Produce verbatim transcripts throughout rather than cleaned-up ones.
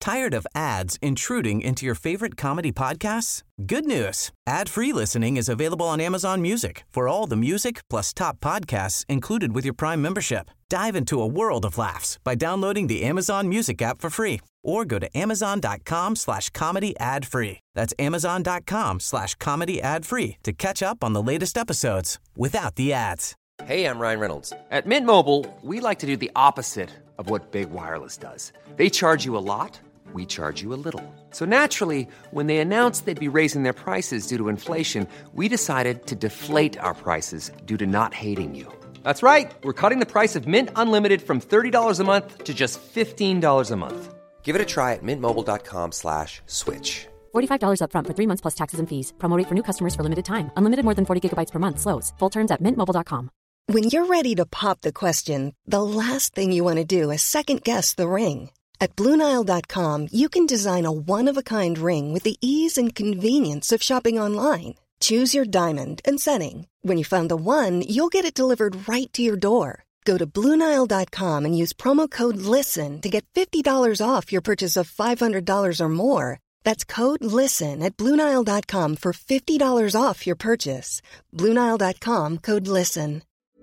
Tired of ads intruding into your favorite comedy podcasts? Good news. Ad-free listening is available on Amazon Music for all the music plus top podcasts included with your Prime membership. Dive into a world of laughs by downloading the Amazon Music app for free or go to amazon.com slash comedy ad free. That's amazon.com slash comedy ad free to catch up on the latest episodes without the ads. Hey, I'm Ryan Reynolds. At Mint Mobile, we like to do the opposite of what Big Wireless does. They charge you a lot, we charge you a little. So naturally, when they announced they'd be raising their prices due to inflation, we decided to deflate our prices due to not hating you. That's right. We're cutting the price of Mint Unlimited from thirty dollars a month to just fifteen dollars a month. Give it a try at mintmobile.com slash switch. forty-five dollars up front for three months plus taxes and fees. Promo rate for new customers for limited time. Unlimited more than forty gigabytes per month. Slows full terms at mint mobile dot com. When you're ready to pop the question, the last thing you want to do is second-guess the ring. At Blue Nile dot com, you can design a one-of-a-kind ring with the ease and convenience of shopping online. Choose your diamond and setting. When you find the one, you'll get it delivered right to your door. Go to Blue Nile dot com and use promo code LISTEN to get fifty dollars off your purchase of five hundred dollars or more. That's code LISTEN at Blue Nile dot com for fifty dollars off your purchase. Blue Nile dot com, code LISTEN.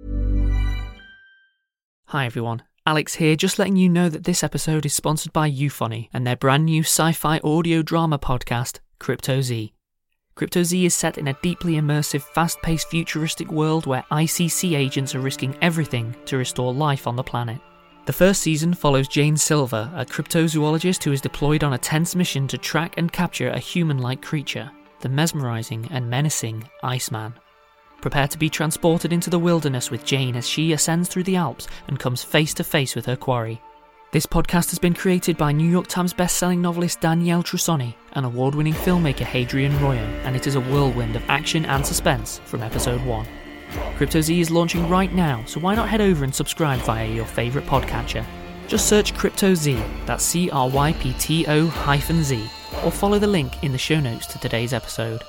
Hi everyone, Alex here, just letting you know that this episode is sponsored by Euphony and their brand new sci-fi audio drama podcast, Crypto Z. Crypto Z is set in a deeply immersive, fast-paced futuristic world where I C C agents are risking everything to restore life on the planet. The first season follows Jane Silver, a cryptozoologist who is deployed on a tense mission to track and capture a human-like creature, the mesmerising and menacing Iceman. Prepare to be transported into the wilderness with Jane as she ascends through the Alps and comes face to face with her quarry. This podcast has been created by New York Times best-selling novelist Danielle Trussoni and award-winning filmmaker Hadrian Royo, and it is a whirlwind of action and suspense from episode one. Crypto Z is launching right now, so why not head over and subscribe via your favourite podcatcher? Just search Crypto Z, that's C R Y P T O hyphen Z, or follow the link in the show notes to today's episode.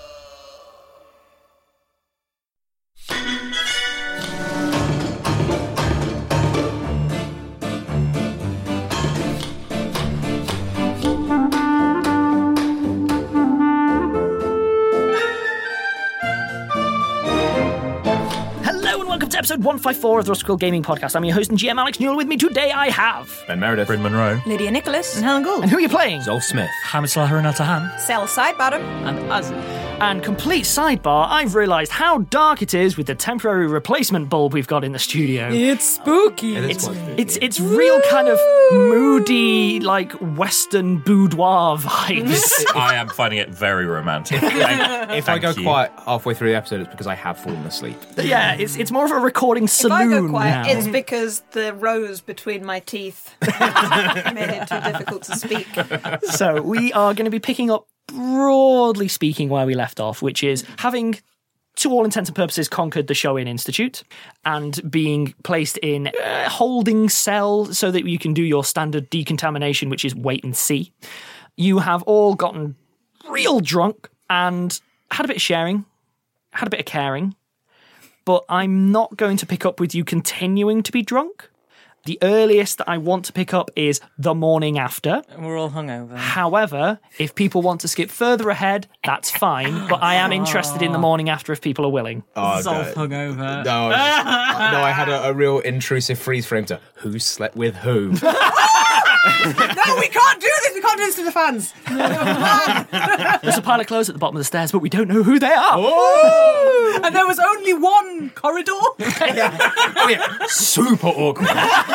Episode one fifty-four of the Rusty Quill Gaming Podcast. I'm your host and G M Alex Newell. With me today I have Ben Meredith, Bryn Monroe, Lydia Nicholas, and Helen Gould. And who are you playing? Zol Smith, Hamid Salaharin-Atahan, Cell Sidebottom, and Azzy. And complete sidebar, I've realised how dark it is with the temporary replacement bulb we've got in the studio. It's spooky. It is It's quite spooky. it's it's real kind of moody, like Western boudoir vibes. I am finding it very romantic. If I Thank go you. quiet halfway through the episode, it's because I have fallen asleep. Yeah, it's it's more of a recording saloon if I go quiet, now. it's because the rows between my teeth made it too difficult to speak. So we are going to be picking up, broadly speaking, where we left off, which is having, to all intents and purposes, conquered the Shoin Institute and being placed in a holding cell so that you can do your standard decontamination, which is wait and see. You have all gotten real drunk and had a bit of sharing, had a bit of caring, but I'm not going to pick up with you continuing to be drunk. The earliest that I want to pick up is the morning after. We're all hungover. However, if people want to skip further ahead, that's fine, but I am interested in the morning after if people are willing. Oh, Zolf no. hungover. No, I just- no, I had a, a real intrusive freeze frame to who slept with who. No, we can't do this. We can't do this to the fans. There's a pile of clothes at the bottom of the stairs, but we don't know who they are. Oh! And there was only one corridor. Oh, yeah. Super awkward.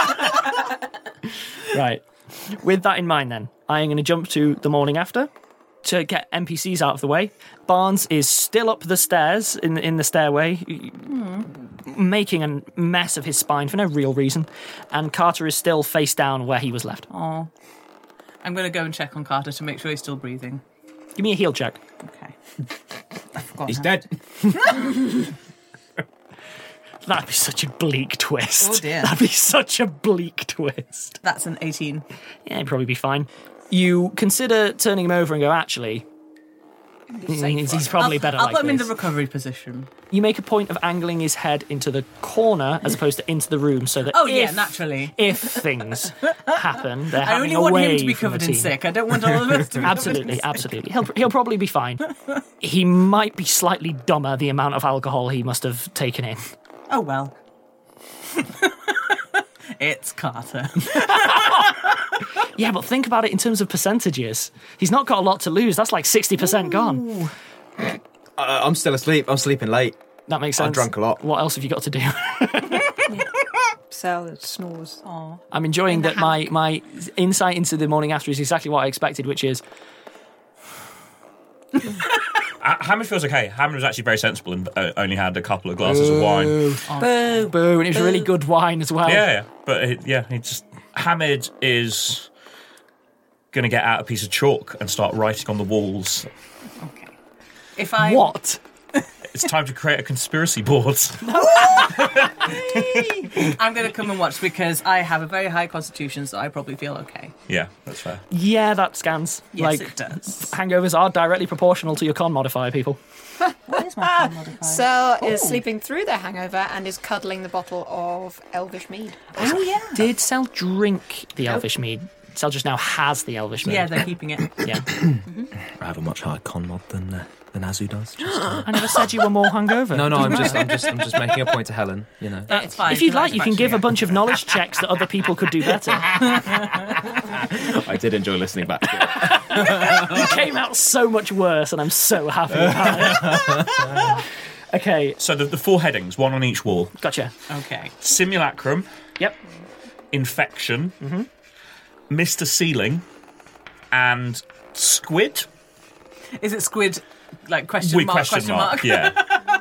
Right. With that in mind, then, I am going to jump to the morning after to get N P Cs out of the way. Barnes is still up the stairs in the, in the stairway, hmm. making a mess of his spine for no real reason, and Carter is still face down where he was left. Oh, I'm going to go and check on Carter to make sure he's still breathing. Give me a heal check. Okay. I forgot. He's how. dead. That'd be such a bleak twist. Oh, dear. That'd be such a bleak twist. That's an eighteen. Yeah, it'd probably be fine. You consider turning him over and go, actually, He's, he's probably I'll, better I'll like put him in this. the recovery position. You make a point of angling his head into the corner as opposed to into the room, so that Oh, if, yeah, naturally. if things happen, they're I happening only want away him to be from the covered in team. sick. I don't want all of us to be Absolutely, absolutely. He'll he'll probably be fine. He might be slightly dumber the amount of alcohol he must have taken in. Oh, well. It's Carter. Yeah, but think about it in terms of percentages. He's not got a lot to lose. That's like sixty percent gone. Uh, I'm still asleep. I'm sleeping late. That makes sense. I've drunk a lot. What else have you got to do? Sal snores. Aww. I'm enjoying that my, my insight into the morning after is exactly what I expected, which is... Uh, Hammond feels okay. Hammond was actually very sensible and uh, only had a couple of glasses of wine. Boo, boo, and it was really good wine as well. Yeah, yeah. But it, yeah, he just Hamid is going to get out a piece of chalk and start writing on the walls. Okay. If I What? It's time to create a conspiracy board. I'm going to come and watch because I have a very high constitution, so I probably feel okay. Yeah, that's fair. Yeah, that scans. Yes, like, it does. hangovers are directly proportional to your con modifier, people. What is my con modifier? Sal is sleeping through their hangover and is cuddling the bottle of Elvish mead. Oh, yeah. Did Sel drink the Elvish mead? Sel just now has the Elvish mead. Yeah, they're keeping it. Yeah. I have a much higher con mod than uh, than Azu does. Just, uh... I never said you were more hungover. No, no, I'm just, I'm just, I'm just making a point to Helen. You know, That's fine. If you'd like, That's you can actually give a it. bunch of knowledge checks that other people could do better. I did enjoy listening back to it. It came out so much worse, and I'm so happy about it. Okay, So the, the four headings, one on each wall. gotcha. Okay. Simulacrum, Yep. infection, Mm-hmm. Mister Ceiling, and squid. Is it squid, like question With mark, question, mark. mark? Yeah.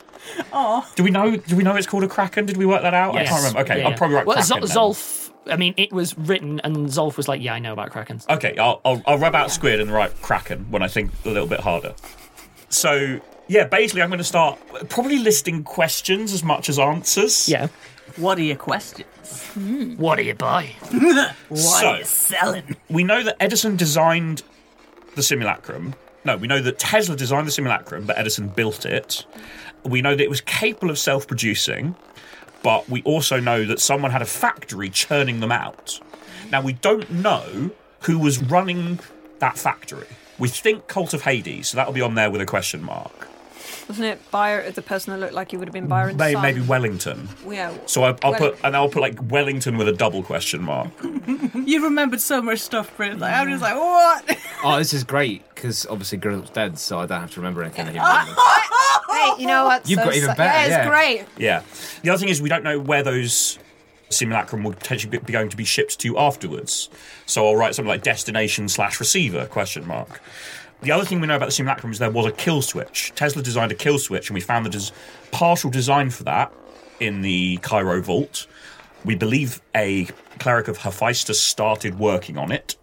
Oh. Do we know? Do we know it's called a kraken? Did we work that out? Yes. I can't remember. Okay, Yeah, I'll yeah. probably write well, kraken. Zol- then. Zolf, I mean, it was written, and Zolf was like, yeah, I know about krakens. Okay, I'll, I'll, I'll rub out squid and write kraken when I think a little bit harder. So, yeah, basically I'm going to start probably listing questions as much as answers. Yeah. What are your questions? What do you buy? What So- are you selling? We know that Edison designed the simulacrum. No, we know that Tesla designed the simulacrum, but Edison built it. We know that it was capable of self-producing, but we also know that someone had a factory churning them out. Now, we don't know who was running that factory. We think Cult of Hades, so that'll be on there with a question mark. Wasn't it Byron, the person that looked like he would have been Byron's Maybe, son? maybe Wellington. Yeah. So I, I'll Well- put, and I'll put like Wellington with a double question mark. You remembered so much stuff, Bryn. Like, I'm just like, what? Oh, this is great because obviously Grill's dead, so I don't have to remember anything anymore. Hey, you know what? You've So got even so- better, Yeah, it's yeah. great. Yeah. The other thing is we don't know where those simulacrum would potentially be going to be shipped to afterwards. So I'll write something like destination slash receiver question mark. The other thing we know about the simulacrum is there was a kill switch. Tesla designed a kill switch, and we found the des- partial design for that in the Cairo vault. We believe a cleric of Hephaestus started working on it,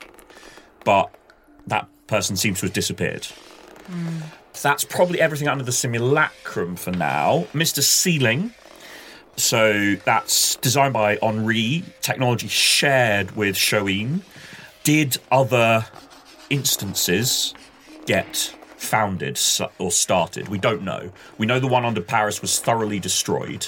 but that person seems to have disappeared. Mm. That's probably everything under the simulacrum for now. Mister Ceiling. So that's designed by Henri, technology shared with Shoin. Did other instances get founded or started? We don't know. We know the one under Paris was thoroughly destroyed.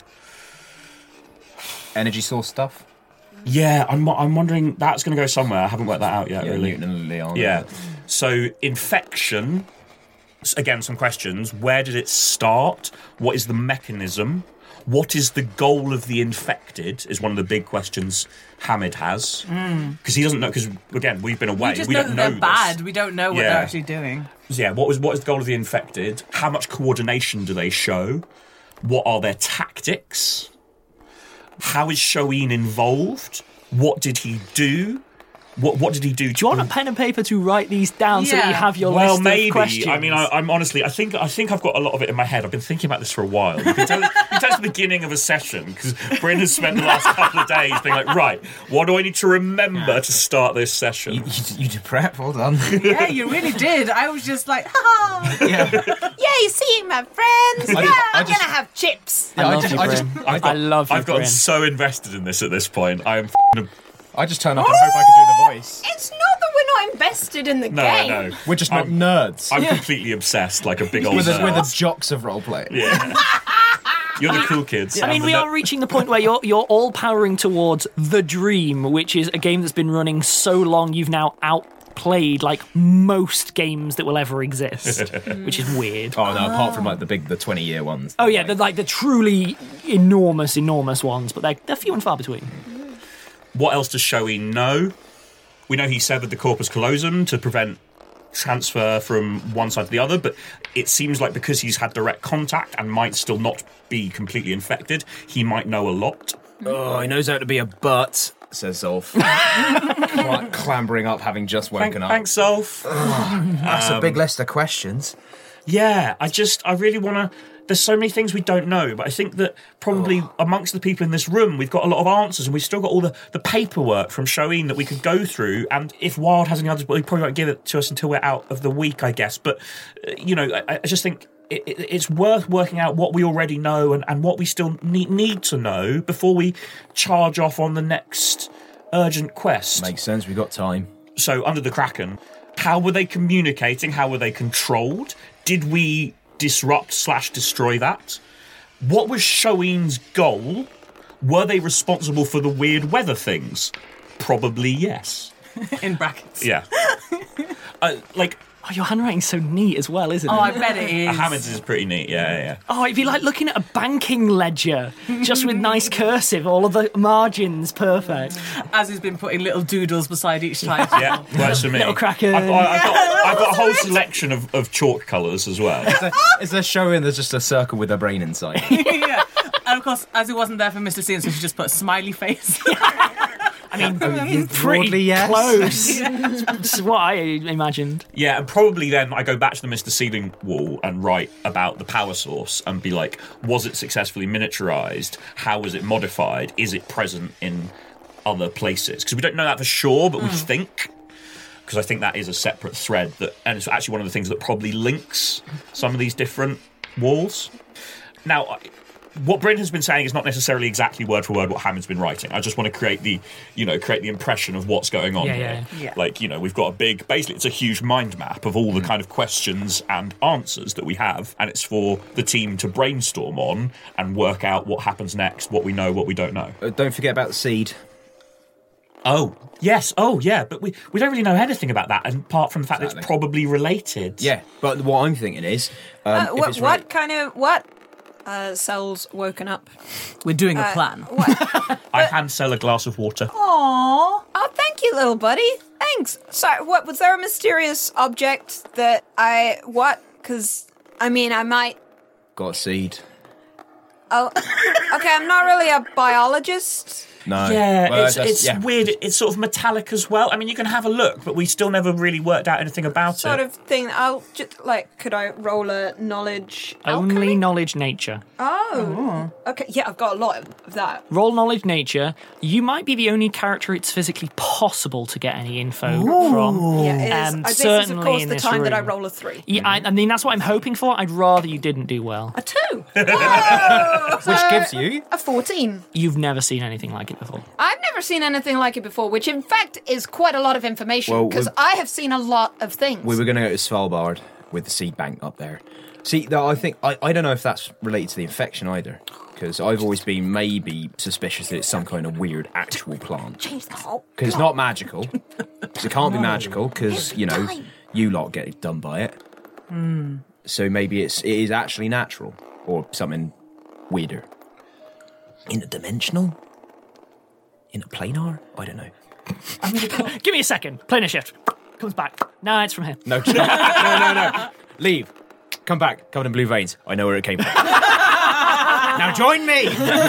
Energy source stuff. Yeah, I'm I'm wondering that's going to go somewhere. I haven't worked that out yet. Yeah, really. Newton and Leon. Yeah. So infection. Again, some questions. Where did it start? What is the mechanism? What is the goal of the infected? Is one of the big questions Hamid has, because he doesn't know. Because again, we've been away. We just we know don't that know they're this. bad. We don't know what Yeah. they're actually doing. So yeah, what was what is the goal of the infected? How much coordination do they show? What are their tactics? How is Shoin involved? What did he do? What what did he do? Do you want a pen and paper to write these down so that you Yeah. have your well, list maybe. of questions? I mean, I, I'm honestly, I think, I think I've got a lot of it in my head. I've been thinking about this for a while. You can tell, you can tell it's the beginning of a session because Bryn has spent the last couple of days being like, right, what do I need to remember to start this session? You, you, you did prep. Well done. Yeah, you really did. I was just like, ha! yeah. Yay, seeing my friends. I yeah, just- I I'm just- going to have chips. I Yeah, I love just- you, I just- Bryn. I've got, I love you, I've gotten Bryn. so invested in this at this point. I am f***ing I just turn up and hope I can do the voice. It's not that we're not invested in the No, game. no. We're just not I'm- nerds. I'm completely obsessed, like a big old We're the, nerd. we're the jocks of roleplay. Yeah. You're the cool kids. I mean, I'm the we ner- are reaching the point where you're you're all powering towards The Dream, which is a game that's been running so long you've now outplayed like most games that will ever exist, which is weird. Oh no! Apart from like the big, the twenty-year ones. Oh yeah, the like the truly enormous, enormous ones, but they're, they're few and far between. What else does Shoei know? We know he severed the corpus callosum to prevent transfer from one side to the other, but it seems like because he's had direct contact and might still not be completely infected, he might know a lot. Oh, he knows how to be a butt, says Zolf. Cl- clambering up, having just woken Thank, up. Thanks, Zolf. That's Um, a big list of questions. Yeah, I just, I really want to... There's so many things we don't know, but I think that probably amongst the people in this room, we've got a lot of answers, and we've still got all the, the paperwork from Shoin that we could go through, and if Wild has any others, well, he probably won't give it to us until we're out of the week, I guess. But, uh, you know, I, I just think it, it, it's worth working out what we already know and, and what we still need, need to know before we charge off on the next urgent quest. Makes sense, we've got time. So, under the Kraken, how were they communicating? How were they controlled? Did we disrupt slash destroy that? What was Shoin's goal? Were they responsible for the weird weather things? Probably yes. In brackets. Yeah. uh, like, Oh, your handwriting's so neat as well, isn't it? Oh, I bet it is. Hammond's is pretty neat, yeah, yeah, yeah. Oh, it'd be like looking at a banking ledger, just with nice cursive, all of the margins perfect. As he's been putting little doodles beside each title. Yeah, works for me. Little Kraken. I've, got- I've, got, I've got a whole selection of, of chalk colours as well. Is there showing there's just a circle with a brain inside? Yeah. And of course, as he wasn't there for Mister Sean, so she just put a smiley face. I mean, Broadly, pretty yes. close. That's what I imagined. Yeah, and probably then I go back to the Mister Ceiling wall and write about the power source and be like, was it successfully miniaturized? How was it modified? Is it present in other places? Because we don't know that for sure, but we think. Because I think that is a separate thread that, and it's actually one of the things that probably links some of these different walls. Now, I- what Bryn has been saying is not necessarily exactly word for word what Hammond's been writing. I just want to create the, you know, create the impression of what's going on Yeah, here. yeah, yeah. Like, you know, we've got a big, basically, it's a huge mind map of all the kind of questions and answers that we have, and it's for the team to brainstorm on and work out what happens next, what we know, what we don't know. Uh, don't forget about the seed. Oh, yes, oh, yeah, but we, we don't really know anything about that, apart from the fact that Exactly. it's probably related. Yeah, but what I'm thinking is, um, Uh, if what, it's what re- kind of what? Uh, Cell's woken up. We're doing a Uh, plan. What? I hand Sell a glass of water. Aww. Oh, thank you, little buddy. Thanks. Sorry, what was there a mysterious object that I what? Because I mean, I might. got a seed. Oh, okay. I'm not really a biologist. No. Yeah, Well, it's, that's- it's yeah. weird. It's sort of metallic as well. I mean, you can have a look, but we still never really worked out anything about Sort it. of thing. I'll just like. Could I roll a knowledge? Only alchemy? knowledge nature. Oh. Okay. Yeah, I've got a lot of that. Roll knowledge nature. You might be the only character it's physically possible to get any info from. Yeah, it is. Um, Uh, this is certainly of course in the this time that I room. roll a three. Yeah, I, I mean that's what I'm hoping for. I'd rather you didn't do well. A two. Which gives you A fourteen. You've never seen anything like it before. I've never seen anything like it before, which in fact is quite a lot of information Well, because we- I have seen a lot of things. we were going to go to Svalbard with the seed bank up there. See, though, I think I, I don't know if that's related to the infection either, because I've always been maybe suspicious that it's some kind of weird actual plant. Change the whole. Because it's not magical. Because it can't be magical. Because you know, you lot get done by it. So maybe it's it is actually natural or something weirder. Interdimensional. Interplanar. I don't know. Give me a second. Planar shift. Comes back. Nah, it's from here. No, no, no, no. Leave. Come back. Covered in blue veins. I know where it came from. Now join me.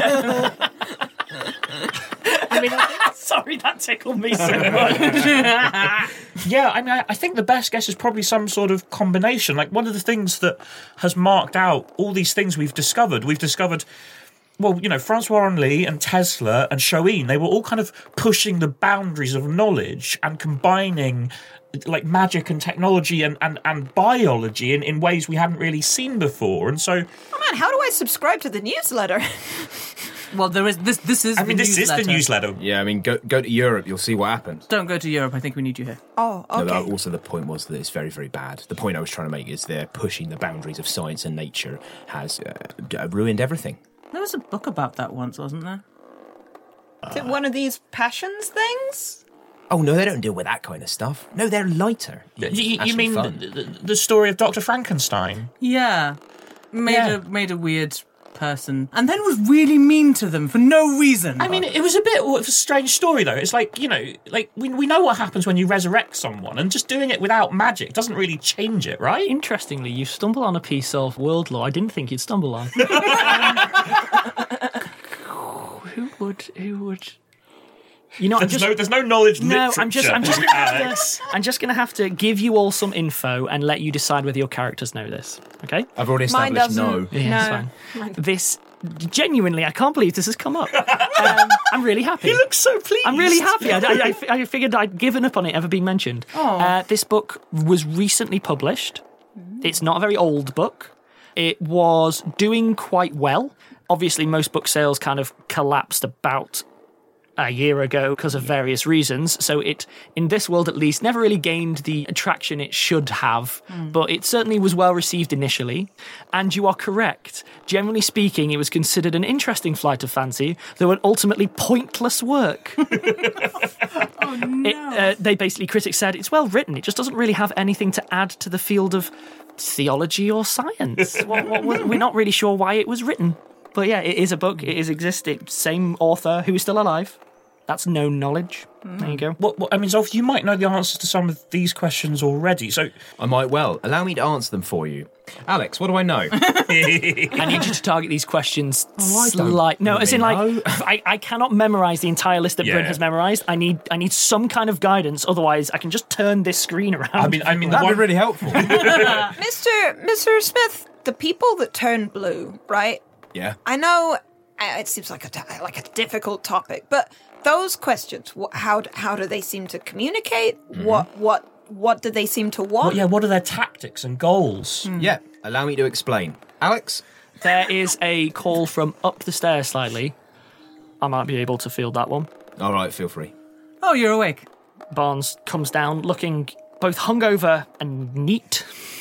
I mean, sorry, that tickled me so much. Yeah, I mean, I- I think the best guess is probably some sort of combination. Like, one of the things that has marked out all these things we've discovered, we've discovered, well, you know, Francois Henri and Tesla and Shoin, they were all kind of pushing the boundaries of knowledge and combining, like, magic and technology and, and, and biology in, in ways we hadn't really seen before. And so, Oh man, how do I subscribe to the newsletter? Well, there is this. This is. I the mean, this newsletter. is the newsletter. Yeah, I mean, go go to Europe, you'll see what happens. Don't go to Europe. I think we need you here. Oh, okay. No, also, the point was that it's very, very bad. The point I was trying to make is they're pushing the boundaries of science and nature has uh, ruined everything. There was a book about that once, wasn't there? Is it one of these passions things? Oh, no, they don't deal with that kind of stuff. No, they're lighter. You, It's you- you actually mean fun. the, the, the story of Doctor Frankenstein? Yeah. Made Yeah. a made a weird person, and then was really mean to them for no reason. I mean, it was a bit of a strange story, though. It's like, you know, like we, we know what happens when you resurrect someone, and just doing it without magic doesn't really change it, right? Interestingly, you stumble on a piece of world lore I didn't think you'd stumble on. Who would? Who would? You know, I'm There's, just, no, there's no knowledge no, literature. I'm just, I'm just, gonna have Alex. to, I'm just gonna have to give you all some info and let you decide whether your characters know this. Okay? I've already Mine established no. doesn't. Yeah, No. it's fine. This, genuinely, I can't believe this has come up. Um, I'm really happy. He looks so pleased. I'm really happy. I, I, I- I figured I'd given up on it ever being mentioned. Uh, this book was recently published. It's not a very old book. It was doing quite well. Obviously, most book sales kind of collapsed about a year ago because of various reasons. So it, in this world at least, never really gained the attraction it should have, but it certainly was well received initially. And you are correct. Generally speaking, it was considered an interesting flight of fancy, though an ultimately pointless work. oh no! It, uh, they basically, critics said, it's well written. It just doesn't really have anything to add to the field of theology or science. what, what, was- we're not really sure why it was written. But yeah, it is a book. It is existing. Same author who is still alive. That's known knowledge. There you go. What, what, I mean, Zolf, you might know the answers to some of these questions already. So I might well. Allow me to answer them for you. Alex, what do I know? I need you to target these questions Oh, I don't slight. No, as in like know. I, I cannot memorize the entire list that Yeah. Bryn has memorized. I need I need some kind of guidance. Otherwise, I can just turn this screen around. I mean, I mean, the That'd be one, really helpful. Mister Mister Smith, the people that turn blue, right? Yeah. I know uh, it seems like a t- like a difficult topic, but those questions, wh- how d- how do they seem to communicate? What what what do they seem to want? what, yeah, what are their tactics and goals? Yeah. Allow me to explain. Alex? There is a call from up the stairs slightly. I might be able to field that one. All right, feel free. Oh, you're awake. Barnes comes down looking both hungover and neat.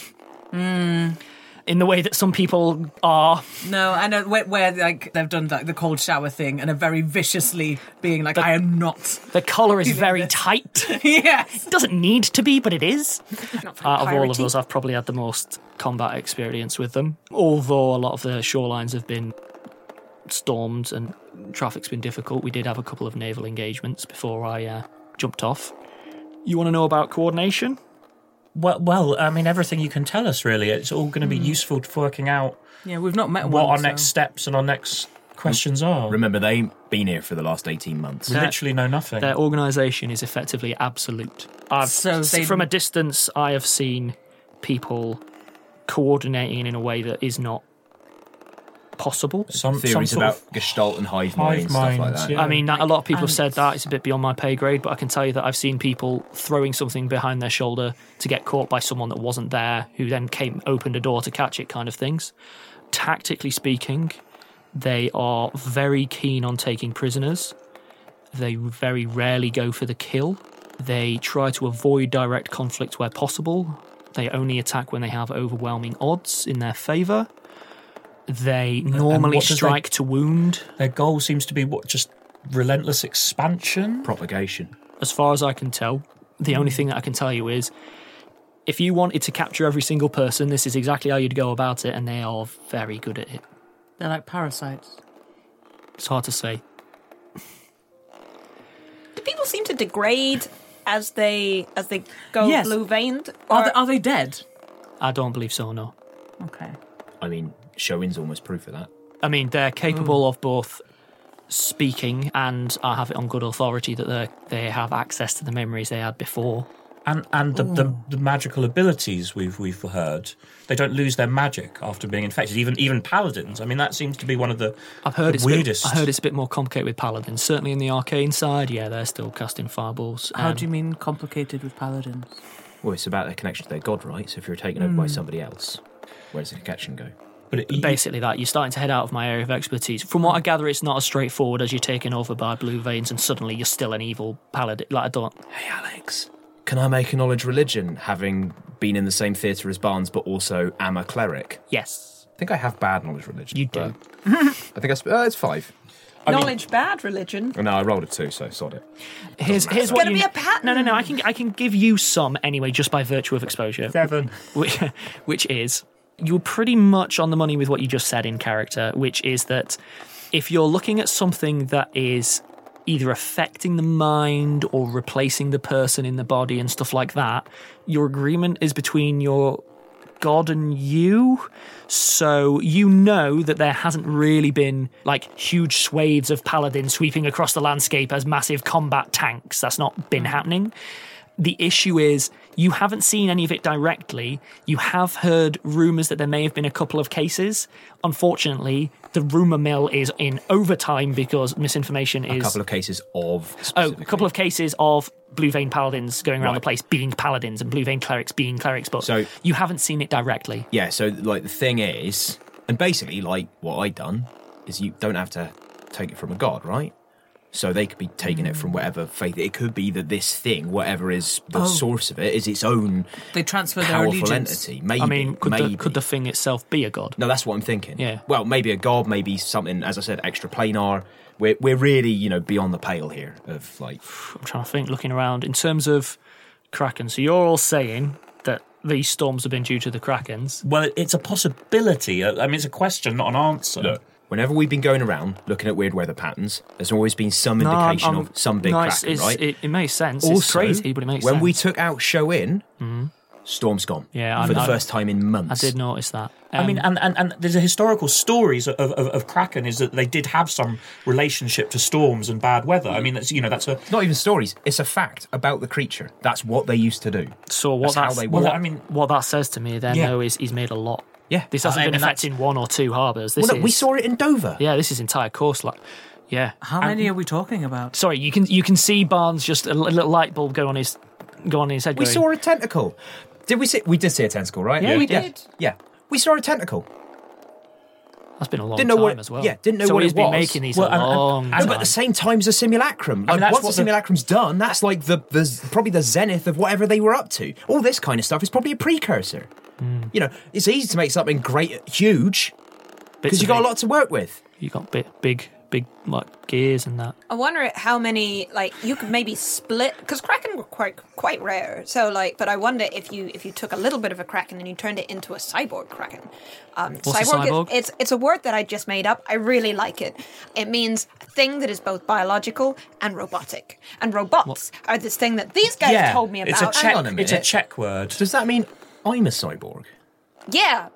In the way that some people are. No, I know where, where like they've done like the cold shower thing and are very viciously being like, I am not. The collar is very tight. Yes. It doesn't need to be, but it is. Not very Out of all of piratey. us, I've probably had the most combat experience with them. Although a lot of the shorelines have been stormed and traffic's been difficult, we did have a couple of naval engagements before I uh, jumped off. You want to know about coordination? Well, well, I mean, everything you can tell us, really. It's all going to be useful for working out Yeah, we've not met what one. our next so- steps and our next questions are. Remember, they ain't been here for the last eighteen months. We literally know nothing. Their organisation is effectively absolute. I've, So they- From a distance, I have seen people coordinating in a way that is not possible. Some, Theories some sort about of Gestalt and hive hive mind and stuff like minds, that. yeah. I mean, a lot of people have said ants. that. It's a bit beyond my pay grade, but I can tell you that I've seen people throwing something behind their shoulder to get caught by someone that wasn't there, who then came, opened a door to catch it, kind of things. Tactically speaking, they are very keen on taking prisoners. They very rarely go for the kill. They try to avoid direct conflict where possible. They only attack when they have overwhelming odds in their favour. They normally what does they- strike to wound. Their goal seems to be what, just relentless expansion? Propagation. As far as I can tell, the only thing that I can tell you is if you wanted to capture every single person, this is exactly how you'd go about it, and they are very good at it. They're like parasites. It's hard to say. Do people seem to degrade as they as they go Yes. blue veined? Are they, are they dead? I don't believe so, no. Okay. I mean, Showing's almost proof of that. I mean, they're capable of both speaking, and I have it on good authority that they they have access to the memories they had before. And and the, the, the magical abilities we've we've heard, they don't lose their magic after being infected. Even even paladins. I mean, that seems to be one of the, I've heard the it's a bit- weirdest. I heard it's a bit more complicated with paladins. Certainly in the arcane side, yeah, they're still casting fireballs. How Um, do you mean complicated with paladins? Well, it's about their connection to their god, right? So if you're taken over by somebody else, where does the connection go? But it, Basically that. You're starting to head out of my area of expertise. From what I gather, it's not as straightforward as you're taken over by blue veins and suddenly you're still an evil paladin. Like, I don't... Hey, Alex, can I make a knowledge religion, having been in the same theatre as Barnes, but also am a cleric? Yes. I think I have bad knowledge religion. You do. I think I sp- uh, it's five. I Knowledge mean, bad religion. No, I rolled a two, so sod it. Here's here's It's what gonna you be a pattern. No, no, no. I can I can give you some anyway, just by virtue of exposure. Seven. Which, which is you're pretty much on the money with what you just said in character, which is that if you're looking at something that is either affecting the mind or replacing the person in the body and stuff like that, your agreement is between your God and you. So you know that there hasn't really been like huge swathes of paladins sweeping across the landscape as massive combat tanks. That's not been happening. The issue is you haven't seen any of it directly. You have heard rumours that there may have been a couple of cases. Unfortunately, the rumour mill is in overtime because misinformation is... A couple of cases of... Oh, a couple of cases of blue vein paladins going around Right. the place being paladins and blue vein clerics being clerics, but So- you haven't seen it directly. Yeah, so, like, the thing is... And basically, like, what I done is you don't have to take it from a god, right? So they could be taking it from whatever faith. It could be that this thing, whatever is the Oh. source of it, is its own They transfer their powerful allegiance. entity. Maybe, I mean, could maybe. the, could the thing itself be a god? No, that's what I'm thinking. Yeah. Well, maybe a god, maybe something, as I said, extra planar. We're we're really, you know, beyond the pale here of like. I'm trying to think, looking around in terms of Kraken. So you're all saying that these storms have been due to the Krakens. Well, it's a possibility. I mean, it's a question, not an answer. Look, whenever we've been going around looking at weird weather patterns, there's always been some No, I'm- indication I'm- of some big no, it's- Kraken, it's- right? It, it makes sense. Also, it's crazy, but it makes when sense. we took out Show In, Mhm. storm's gone. Yeah, for I'm- the I- first time in months. I did notice that. I mean, Um, and, and, and there's a historical stories of, of, of Kraken is that they did have some relationship to storms and bad weather. I mean, that's you know that's a It's not even stories. It's a fact about the creature. That's what they used to do. So what That's how that's, they what, work. I mean- what that says to me then, Yeah. though, is he's made a lot. Yeah. This hasn't I been mean, affecting one or two harbours. This Well, look, we is- saw it in Dover. Yeah, this is entire coastline. Yeah. How many are we talking about? Sorry, you can you can see Barnes just a li- little light bulb go on his go on in his head. We going, saw a tentacle. Did we see? We did see a tentacle, right? Yeah, we yeah. did. Yeah, we saw a tentacle. That's been a long Didn't know time what- as well. yeah, didn't know so what he's it been was. making these Well, a and- and- long and- No, time. but at the same time as a simulacrum. Like, that's once what the the- simulacrum's done, that's like the, the probably the zenith of whatever they were up to. All this kind of stuff is probably a precursor. Hmm. You know, it's easy to make something great, huge, Bits because of you got a it. lot to work with. You got big, big, big like gears and that. I wonder how many like you could maybe split because Kraken were quite quite rare. So like, but I wonder if you if you took a little bit of a Kraken and you turned it into a cyborg Kraken. Um, What's a is- cyborg? it's it's a word that I just made up. I really like it. It means a thing that is both biological and robotic. And robots are this thing that these guys yeah, told me about. it's a Hang check. on a It's a minute. check word. Does that mean I'm a cyborg? Yeah,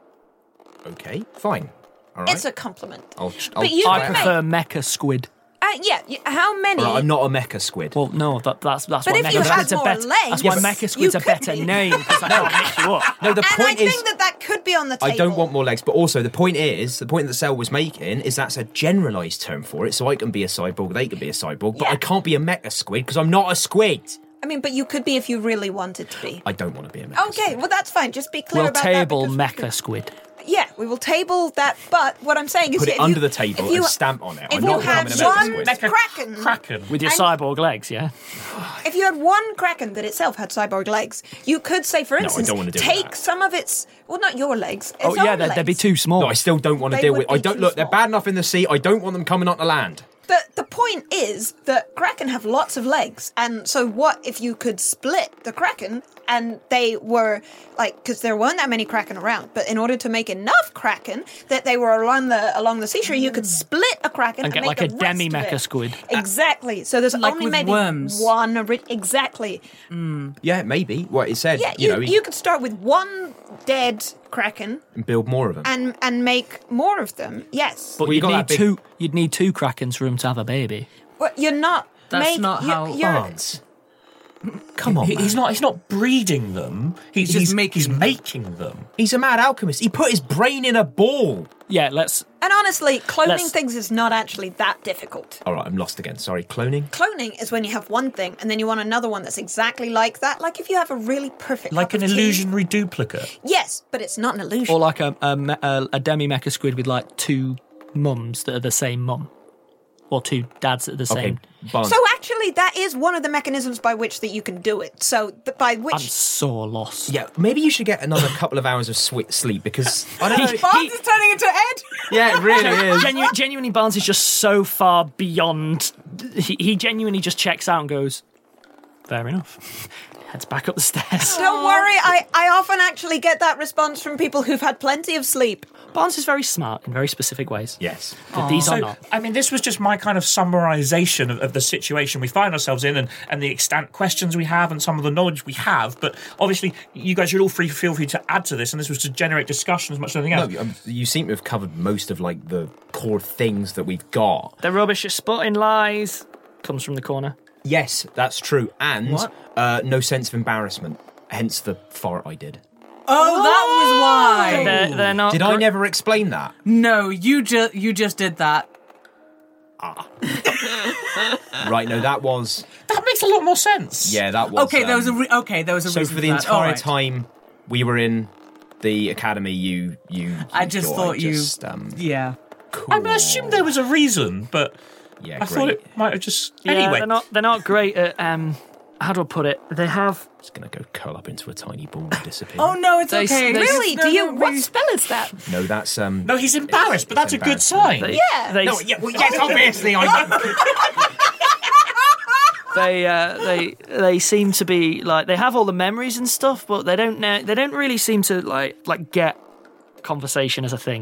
Okay, fine. All right. it's a compliment. I'll, I'll But you try I can it. make- prefer mecha squid. Uh, yeah, y- how many? All right, I'm not a mecha squid. Well, no, that, that's that's But why if mecha you had squid's a more better. That's why legs, mecha squid's you a could better be. name because I can't mix you up. no, the and I point is. think that that could be on the table. I don't want more legs, but also the point is, the point that Cell was making is that's a generalised term for it. So I can be a cyborg, they can be a cyborg, but Yeah. I can't be a mecha squid because I'm not a squid. I mean, but you could be if you really wanted to be. I don't want to be a mecha Okay, squid. well that's fine. Just be clear We'll about table that. because- mecha squid. Yeah, we will table that. But what I'm saying is, Put it if under you- the table if you- and stamp on it. If I'm you not had becoming a mecha one squid. Kraken, Kraken. With your And- cyborg legs, yeah? if you had one Kraken that itself had cyborg legs, you could say, for I instance, don't wanna do take that. some of its, well, not your legs. Its Oh, yeah, own they'd, they'd be legs. too small. No, I still don't want to They deal would with. I be don't too look. They're small. bad enough in the sea. I don't want them coming onto land. The, the point is that Kraken have lots of legs, and so what if you could split the Kraken and they were like, because there weren't that many Kraken around, but in order to make enough Kraken that they were along the along the seashore, you could split a Kraken And and, get make like a the rest demi of mecha it. squid. Exactly. So there's Like only with maybe worms. one. Ori- exactly. Yeah, maybe. What it said. Yeah, you, you, know, you could start with one dead Kraken and build more of them. and and make more of them. Yes, But Well, you you'd got need that big- two. You'd need two Krakens for him to have a baby. but you're not. That's make, not you're, how- you're, Barnes. Come on, He- man. he's not. He's not breeding them. He's, He's just he's making He's them. making them. He's a mad alchemist. He put his brain in a ball. Yeah, let's. And honestly, cloning Let's- things is not actually that difficult. All right, I'm lost again. Sorry, cloning. Cloning is when you have one thing and then you want another one that's exactly like that. Like if you have a really perfect Like cup an of tea. illusionary duplicate. Yes, but it's not an illusion. Or like a a, me- a, a demi mecha squid with like two mums that are the same mum, or two dads that are the same. Okay, Barnes. So actually, that is one of the mechanisms by which that you can do it. So th- by which I'm so lost. Yeah, maybe you should get another couple of hours of sweet sleep because I don't know. Barnes is turning into Ed. Yeah, it really is. Genu- genuinely, Barnes is just so far beyond. He, he genuinely just checks out and goes, "Fair enough." Heads back up the stairs. Don't worry, I, I often actually get that response from people who've had plenty of sleep. Barnes is very smart in very specific ways. Yes. But these So, are not. I mean, this was just my kind of summarisation of, of the situation we find ourselves in and, and the extant questions we have and some of the knowledge we have. But obviously, you guys should all free feel free to add to this, and this was to generate discussion as much as anything else. No, um, you seem to have covered most of like the core things that we've got. The rubbish is spotting lies comes from the corner. Yes, that's true, and What? uh, no sense of embarrassment. Hence the fart I did. Oh, that was why. They're, they're not. Did I gr- never explain that? No, you just you just did that. Right, no, that was That makes a lot more sense. yeah, that was Okay, there was a um, re- okay, there was a so reason for the that. entire All right. time we were in the academy. You, you. I you just I thought you- just, Um, Yeah. cool. I mean, I assumed there was a reason, but Yeah, I great. thought it might have just. Yeah, anyway, they're not. They're not great at. Um, how do I put it? They have. It's gonna go curl up into a tiny ball and disappear. Oh no, it's They- okay. they- Really? No, Do you? no, What we- spell is that? No, that's um. no, he's embarrassed, but that's a good sign. They, Yeah. They, No, yeah, well, yes, obviously I. they uh, they they seem to be like they have all the memories and stuff, but they don't know. They don't really seem to like like get conversation as a thing.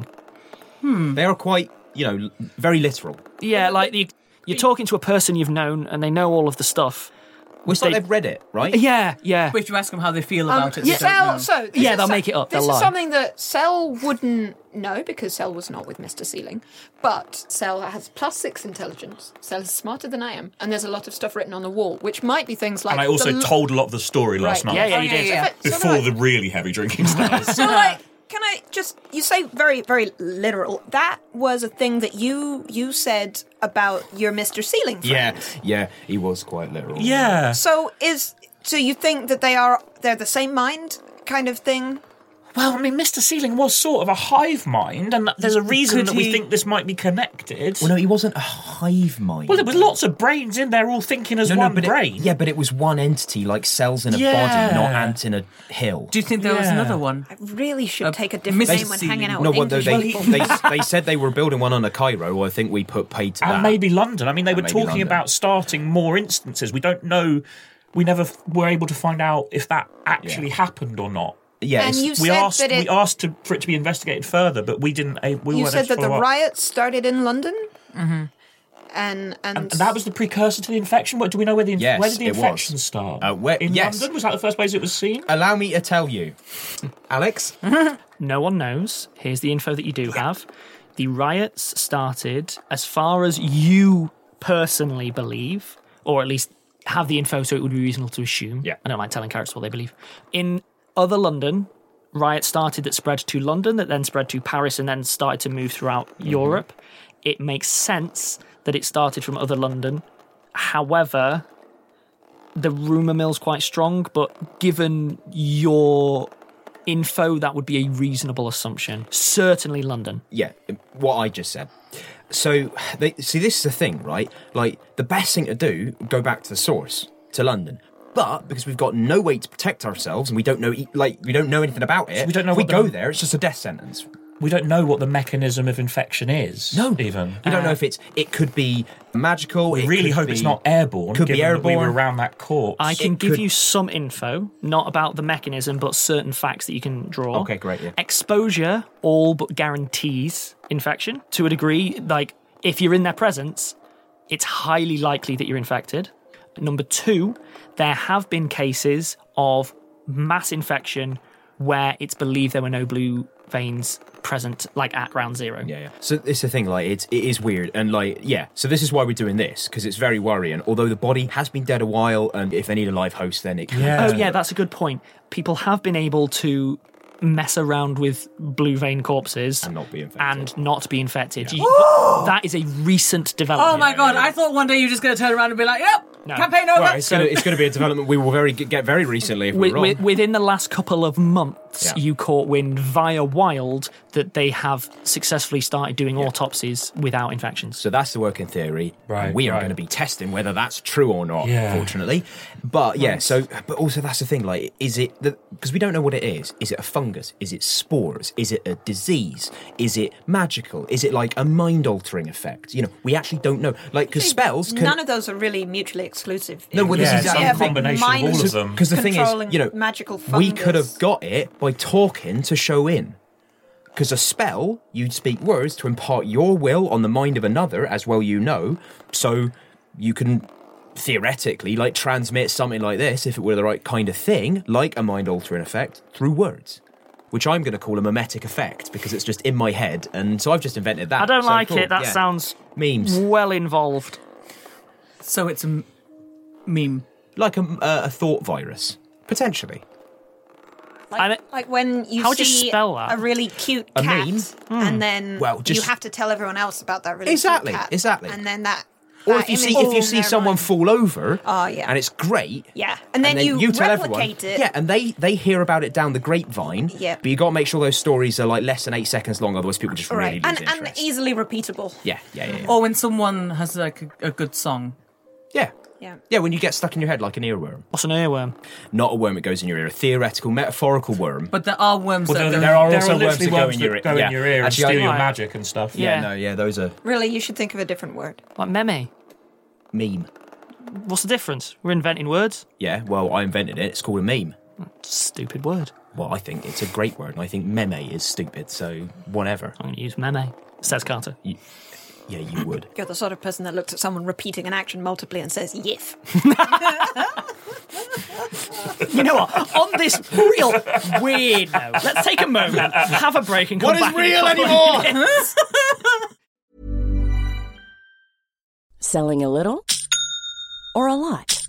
They are quite, you know, very literal. Yeah, like the, you're talking to a person you've known and they know all of the stuff. Well, it's like They- they've read it, right? Yeah, yeah. But if you ask them how they feel Um, about it, they don't Cell, know. so this Yeah, is they'll so- make it up, This they'll is lie. something that Cell wouldn't know because Cell was not with Mister Sealing. But Cell has plus six intelligence. Cell is smarter than I am, and there's a lot of stuff written on the wall, which might be things like. And I also the, told a lot of the story last Right. night. Yeah, yeah, Oh, you yeah, did. yeah. So, so Before like- the really heavy drinking starts. So like, can I just? You say very, very literal. That was a thing that you you said about your Mister Sealing friend. Yeah, yeah, he was quite literal. yeah. So is so you think that they are they're the same mind kind of thing? Well, I mean, Mister Sealing was sort of a hive mind, and there's a reason Could that we he- think this might be connected. Well, no, he wasn't a hive mind. Well, there was lots of brains in there, all thinking as no, no, one but it- brain. yeah, but it was one entity, like cells in a Yeah. body, not ants in a hill. Do you think there was Yeah. another one? I really should Uh, take a different Mister name when hanging Sealing. out No, with well, no, English they, people. they they said they were building one on a Cairo. I think we put paid to that. and maybe London. I mean, they And were maybe talking London. about starting more instances. We don't know. We never f- were able to find out if that actually Yeah. happened or not. Yeah, And it's- you We said asked. that it, we asked to, for it to be investigated further, but we didn't. a- We you weren't said able to that the follow up. riots started in London. Mm-hmm. And, and And that was the precursor to the infection. What do we know where the inf- Yes, where did the it was. infection start? Uh, where- in yes. London, was that the first place it was seen? Allow me to tell you, Alex. No one knows. Here's the info that you do have. The riots started, as far as you personally believe, or at least have the info so it would be reasonable to assume. Yeah. I don't like telling characters what they believe. In other London, riots started that spread to London, that then spread to Paris, and then started to move throughout Europe. It makes sense that it started from other London. However, the rumour mill's quite strong, but given your info, that would be a reasonable assumption. Certainly London. Yeah, what I just said. So, they, see, this is the thing, right? Like, the best thing to do, go back to the source, to London. But because we've got no way to protect ourselves, and we don't know, like, we don't know anything about it. we don't know If we what go the- there, it's just a death sentence. We don't know what the mechanism of infection is. No, even we don't know if it's. It could be magical. We it really could hope be, it's not airborne. Could be given that we airborne. were around that corpse. I can It give could- you some info, not about the mechanism, but certain facts that you can draw. Okay, great, yeah. Exposure all but guarantees infection to a degree. Like, if you're in their presence, it's highly likely that you're infected. Number two, there have been cases of mass infection where it's believed there were no blue veins present, like at ground zero. Yeah, yeah. So it's the thing, like, it's, it is weird. And, like, yeah, so this is why we're doing this, because it's very worrying. Although the body has been dead a while, and if they need a live host, then it can... Yeah. Oh, yeah, that's a good point. People have been able to mess around with blue vein corpses and not be infected. And not be infected. Yeah. You, that is a recent development. Oh my god! I thought one day you were just going to turn around and be like, "Yep, No. campaign over." Well, it's going to be a development we will very get very recently if we're With, wrong. with, within the last couple of months, Yeah. you caught wind via Wild that they have successfully started doing autopsies without infections. So that's the working theory. Right, And we are right. going to be testing whether that's true or not, Yeah. fortunately. But yeah, so, but also that's the thing, like, is it, because we don't know what it is. Is it a fungus? Is it spores? Is it a disease? Is it magical? Is it like a mind-altering effect? You know, we actually don't know. Like, because spells can... None of those are really mutually exclusive. No, well, this Yeah, is it's exactly some the thing. combination of all of them. Because the thing is, Controlling you know, magical we could fungus. have got it by talking to show in. Because a spell, you'd speak words to impart your will on the mind of another, as well you know, so you can theoretically, like, transmit something like this, if it were the right kind of thing, like a mind-altering effect, through words. Which I'm going to call a mimetic effect, because it's just in my head, and so I've just invented that. I don't So like cool, it. That yeah. sounds Memes. well involved. So it's a m- meme. Like a, a, a thought virus, potentially. Like, I mean- like when you How would you see spell that? a really cute A cat, meme? and then Well, you just- have to tell everyone else about that really Exactly, cute cat. exactly. And then that. Or that if you see image if you is in see their someone mind. fall over, Oh, yeah. and it's great, Yeah, and then, you, tell replicate everyone, it. yeah, and they they hear about it down the grapevine. Yeah. but you got to make sure those stories are like less than eight seconds long, otherwise people just really Right, lose and, and interest. easily repeatable. yeah, yeah, yeah, yeah. Or when someone has like a, a good song. yeah. Yeah. Yeah, when you get stuck in your head like an earworm. What's an earworm? Not a worm that goes in your ear, a theoretical, metaphorical worm. But there are worms Well, that there, go- there are there also are worms literally that go worms in your, that go go- in your ear and Actually, steal I- your Right. magic and stuff. yeah, yeah. no, yeah, those are Really, you should think of a different word. Like meme. meme. What's the difference? We're inventing words. Yeah, well, I invented it. It's called a meme. Stupid word. Well, I think it's a great word, and I think meme is stupid, so whatever. I'm going to use meme. Says Carter. You, yeah, you would. You're the sort of person that looks at someone repeating an action multiply and says, "Yif." You know what? On this real weird note, let's take a moment, have a break, and come What is back in a real couple of anymore? minutes. Selling a little or a lot?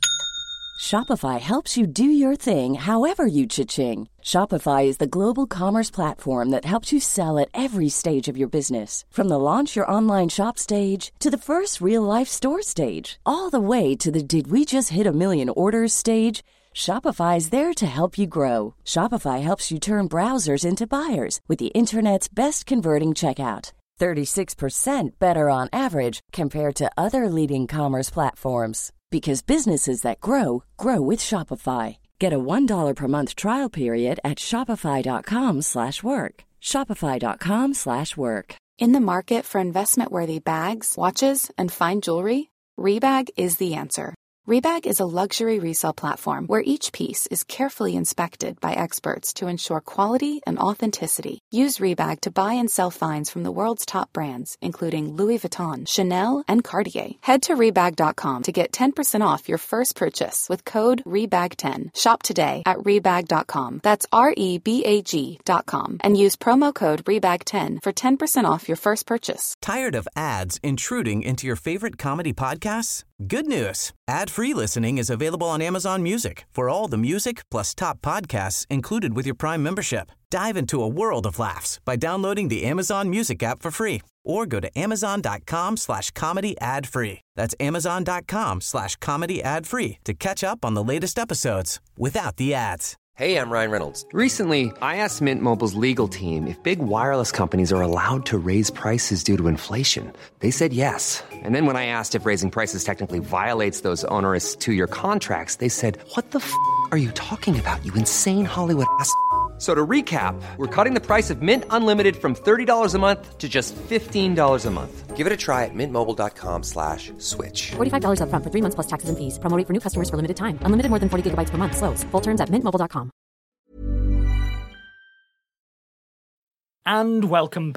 Shopify helps you do your thing however you cha-ching. Shopify is the global commerce platform that helps you sell at every stage of your business. From the launch your online shop stage to the first real-life store stage, all the way to the did we just hit a million orders stage. Shopify's there to help you grow. Shopify helps you turn browsers into buyers with the internet's best converting checkout. thirty-six percent better on average compared to other leading commerce platforms. Because businesses that grow, grow with Shopify. Get a one dollar per month trial period at shopify.com slash work. Shopify.com slash work. In the market for investment-worthy bags, watches, and fine jewelry, Rebag is the answer. Rebag is a luxury resale platform where each piece is carefully inspected by experts to ensure quality and authenticity. Use Rebag to buy and sell finds from the world's top brands, including Louis Vuitton, Chanel, and Cartier. Head to Rebag dot com to get ten percent off your first purchase with code Rebag ten. Shop today at Rebag dot com. That's R E B A G dot com. And use promo code Rebag ten for ten percent off your first purchase. Tired of ads intruding into your favorite comedy podcasts? Good news. Ad-free listening is available on Amazon Music for all the music plus top podcasts included with your Prime membership. Dive into a world of laughs by downloading the Amazon Music app for free or go to amazon.com slash comedy ad free. That's amazon.com slash comedy ad free to catch up on the latest episodes without the ads. Hey, I'm Ryan Reynolds. Recently, I asked Mint Mobile's legal team if big wireless companies are allowed to raise prices due to inflation. They said yes. And then when I asked if raising prices technically violates those onerous two-year contracts, they said, "What the f*** are you talking about, you insane Hollywood ass f- So to recap, we're cutting the price of Mint Unlimited from thirty dollars a month to just fifteen dollars a month. Give it a try at mintmobile.com slash switch. forty-five dollars up front for three months plus taxes and fees. Promo rate for new customers for limited time. Unlimited more than forty gigabytes per month. Slows full terms at mint mobile dot com. And welcome back.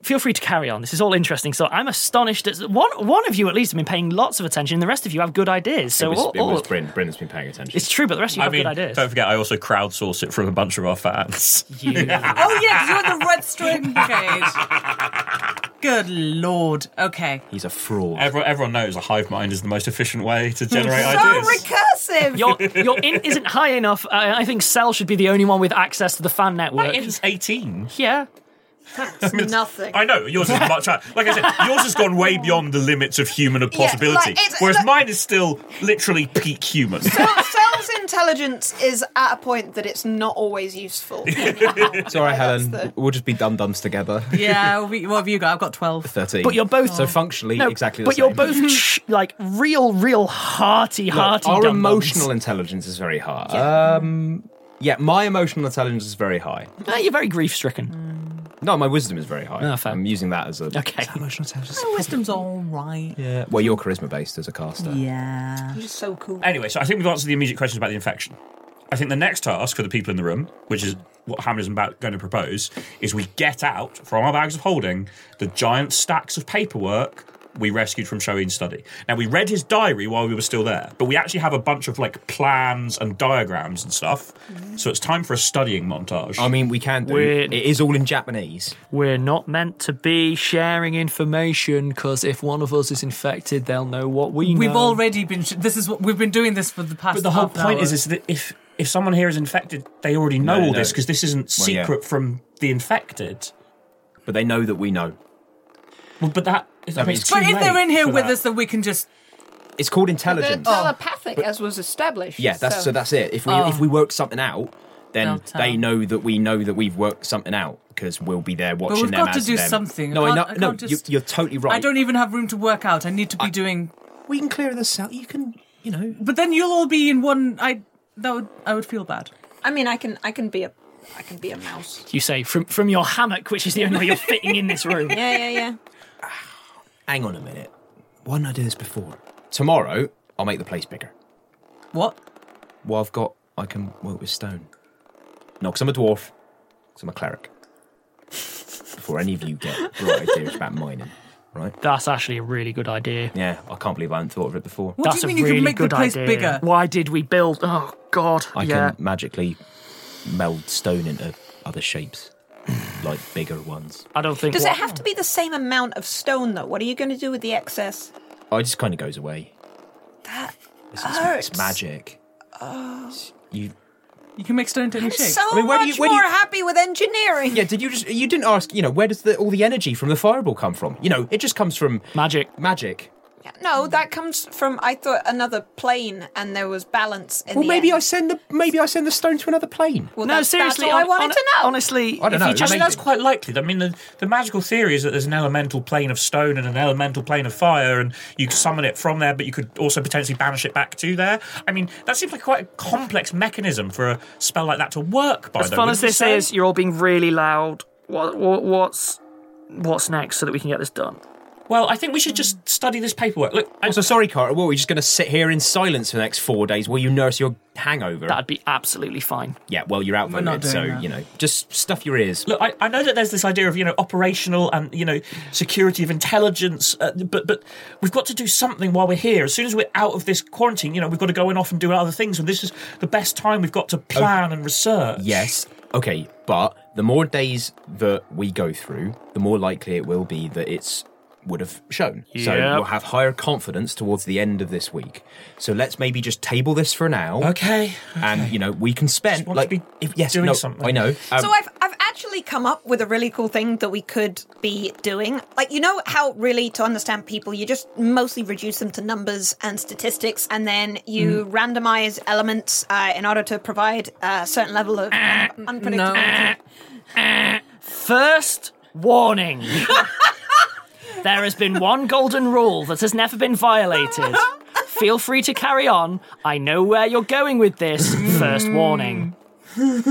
feel free to carry on. This is all interesting. So I'm astonished that one one of you at least have been paying lots of attention, and the rest of you have good ideas. So it was, all, it was all, Bryn. Bryn's been paying attention. It's true, but the rest of you I have mean, good ideas. don't forget, I also crowdsource it from a bunch of our fans. Oh, yeah, you're the Red String Brigade. Good Lord. Okay. He's a fraud. Everyone, everyone knows a hive mind is the most efficient way to generate so ideas. recursive. Your your int isn't high enough. I, I think Cell should be the only one with access to the fan network. My int's eighteen. Yeah. That's nothing. I know, yours is much higher. Like I said, yours has gone way beyond the limits of human possibility, like, it's- whereas like- mine is still literally peak human. Cell- Cell's intelligence is at a point that it's not always useful. It's all right, Helen. the- We'll just be dum-dums together. Yeah, what have you got? I've got twelve. thirteen. But you're both So functionally no, exactly the but same. you're both ch- like real, real hearty, Look, hearty. our dum-dums. emotional intelligence is very high. Yeah. Um, yeah, my emotional intelligence is very high. Uh, you're very grief-stricken. No, my wisdom is very high. Oh, fair. I'm using that as a... Okay. Emotional intelligence. My wisdom's all right. Yeah. Well, you're charisma-based as a caster. Yeah. You're so cool. Anyway, so I think we've answered the immediate questions about the infection. I think the next task for the people in the room, which is what Hammer's about going to propose, is we get out from our bags of holding the giant stacks of paperwork we rescued from Shoein's study. Now, we read his diary while we were still there, but we actually have a bunch of like plans and diagrams and stuff. So it's time for a studying montage. I mean, we can do. We're- It is all in Japanese. We're not meant to be sharing information because if one of us is infected, they'll know what we know. We've already been. Sh- this is what we've been doing this for the past. But the whole half an point hour. is, is that if if someone here is infected, they already know No, all no. this because this isn't Well, yeah. secret from the infected. But they know that we know. Well, but that is. I mean, it's But too if they're late in here for with that. us, then we can just. It's called They're intelligence. telepathic, as was established. Yeah, that's so. so that's it. If we Oh. if we work something out, then They'll tell. they know that we know that we've worked something out because we'll be there watching we've them got to as do them. something. I No, I know. can't- I no, can't you, just- you're totally right. I don't even have room to work out. I need to be doing. We can clear this out. You can, you know. But then you'll all be in one. I that would I would feel bad. I mean, I can, I can be a, I can be a mouse. You say from from your hammock, which is the only way you're fitting in this room. Yeah, yeah, yeah. Hang on a minute. Why didn't I do this before? Tomorrow, I'll make the place bigger. What? Well, I've got. I can work with stone. No, because I'm a dwarf. Because I'm a cleric. Before any of you get bright ideas about mining, right? That's actually a really good idea. Yeah, I can't believe I hadn't thought of it before. What That's do you a mean you really can make the good place idea. bigger? Why did we build? Oh God! I yeah. can magically meld stone into other shapes, like bigger ones. I don't think. Does what- it have to be the same amount of stone, though? What are you going to do with the excess? Oh, it just kind of goes away. That It's, it's, hurts. it's magic. Oh. You. You can make stone into any shape. So I mean, where do much you- where do more you- happy with engineering. Yeah, did you just? You didn't ask. You know, where does the, all the energy from the fireball come from? You know, it just comes from magic. Magic. No, that comes from, I thought, another plane, and there was balance in Well, the maybe end. I send the maybe I send the stone to another plane. Well, No, that's, seriously, that's all I hon- wanted hon- to know. honestly, I don't if know. you just I mean, that's quite likely. I mean, the, the magical theory is that there's an elemental plane of stone and an elemental plane of fire, and you can summon it from there, but you could also potentially banish it back to there. I mean, that seems like quite a complex mechanism for a spell like that to work by. as though, fun wouldn't as you this say? is, you're all being really loud. What, what what's what's next so that we can get this done? Well, I think we should just study this paperwork. Look, I'm so sorry, Carter. What, we're just going to sit here in silence for the next four days while you nurse your hangover? That'd be absolutely fine. Yeah, well, you're We're not outvoted, so, doing that. you know, just stuff your ears. Look, I, I know that there's this idea of, you know, operational and, you know, security of intelligence, uh, but but we've got to do something while we're here. As soon as we're out of this quarantine, you know, we've got to go in off and do other things, and this is the best time we've got to plan and research. Yes, okay, but the more days that we go through, the more likely it will be that it's would have shown. So Yep. we'll have higher confidence towards the end of this week. So let's maybe just table this for now. Okay. And, you know, we can spend, want like, to be if, yes, doing no, something. I know. Um, So I've I've actually come up with a really cool thing that we could be doing. Like, you know how really to understand people, you just mostly reduce them to numbers and statistics, and then you randomize elements uh, in order to provide a certain level of un- unpredictability. First warning. There has been one golden rule that has never been violated. Feel free to carry on. I know where you're going with this. First warning. Did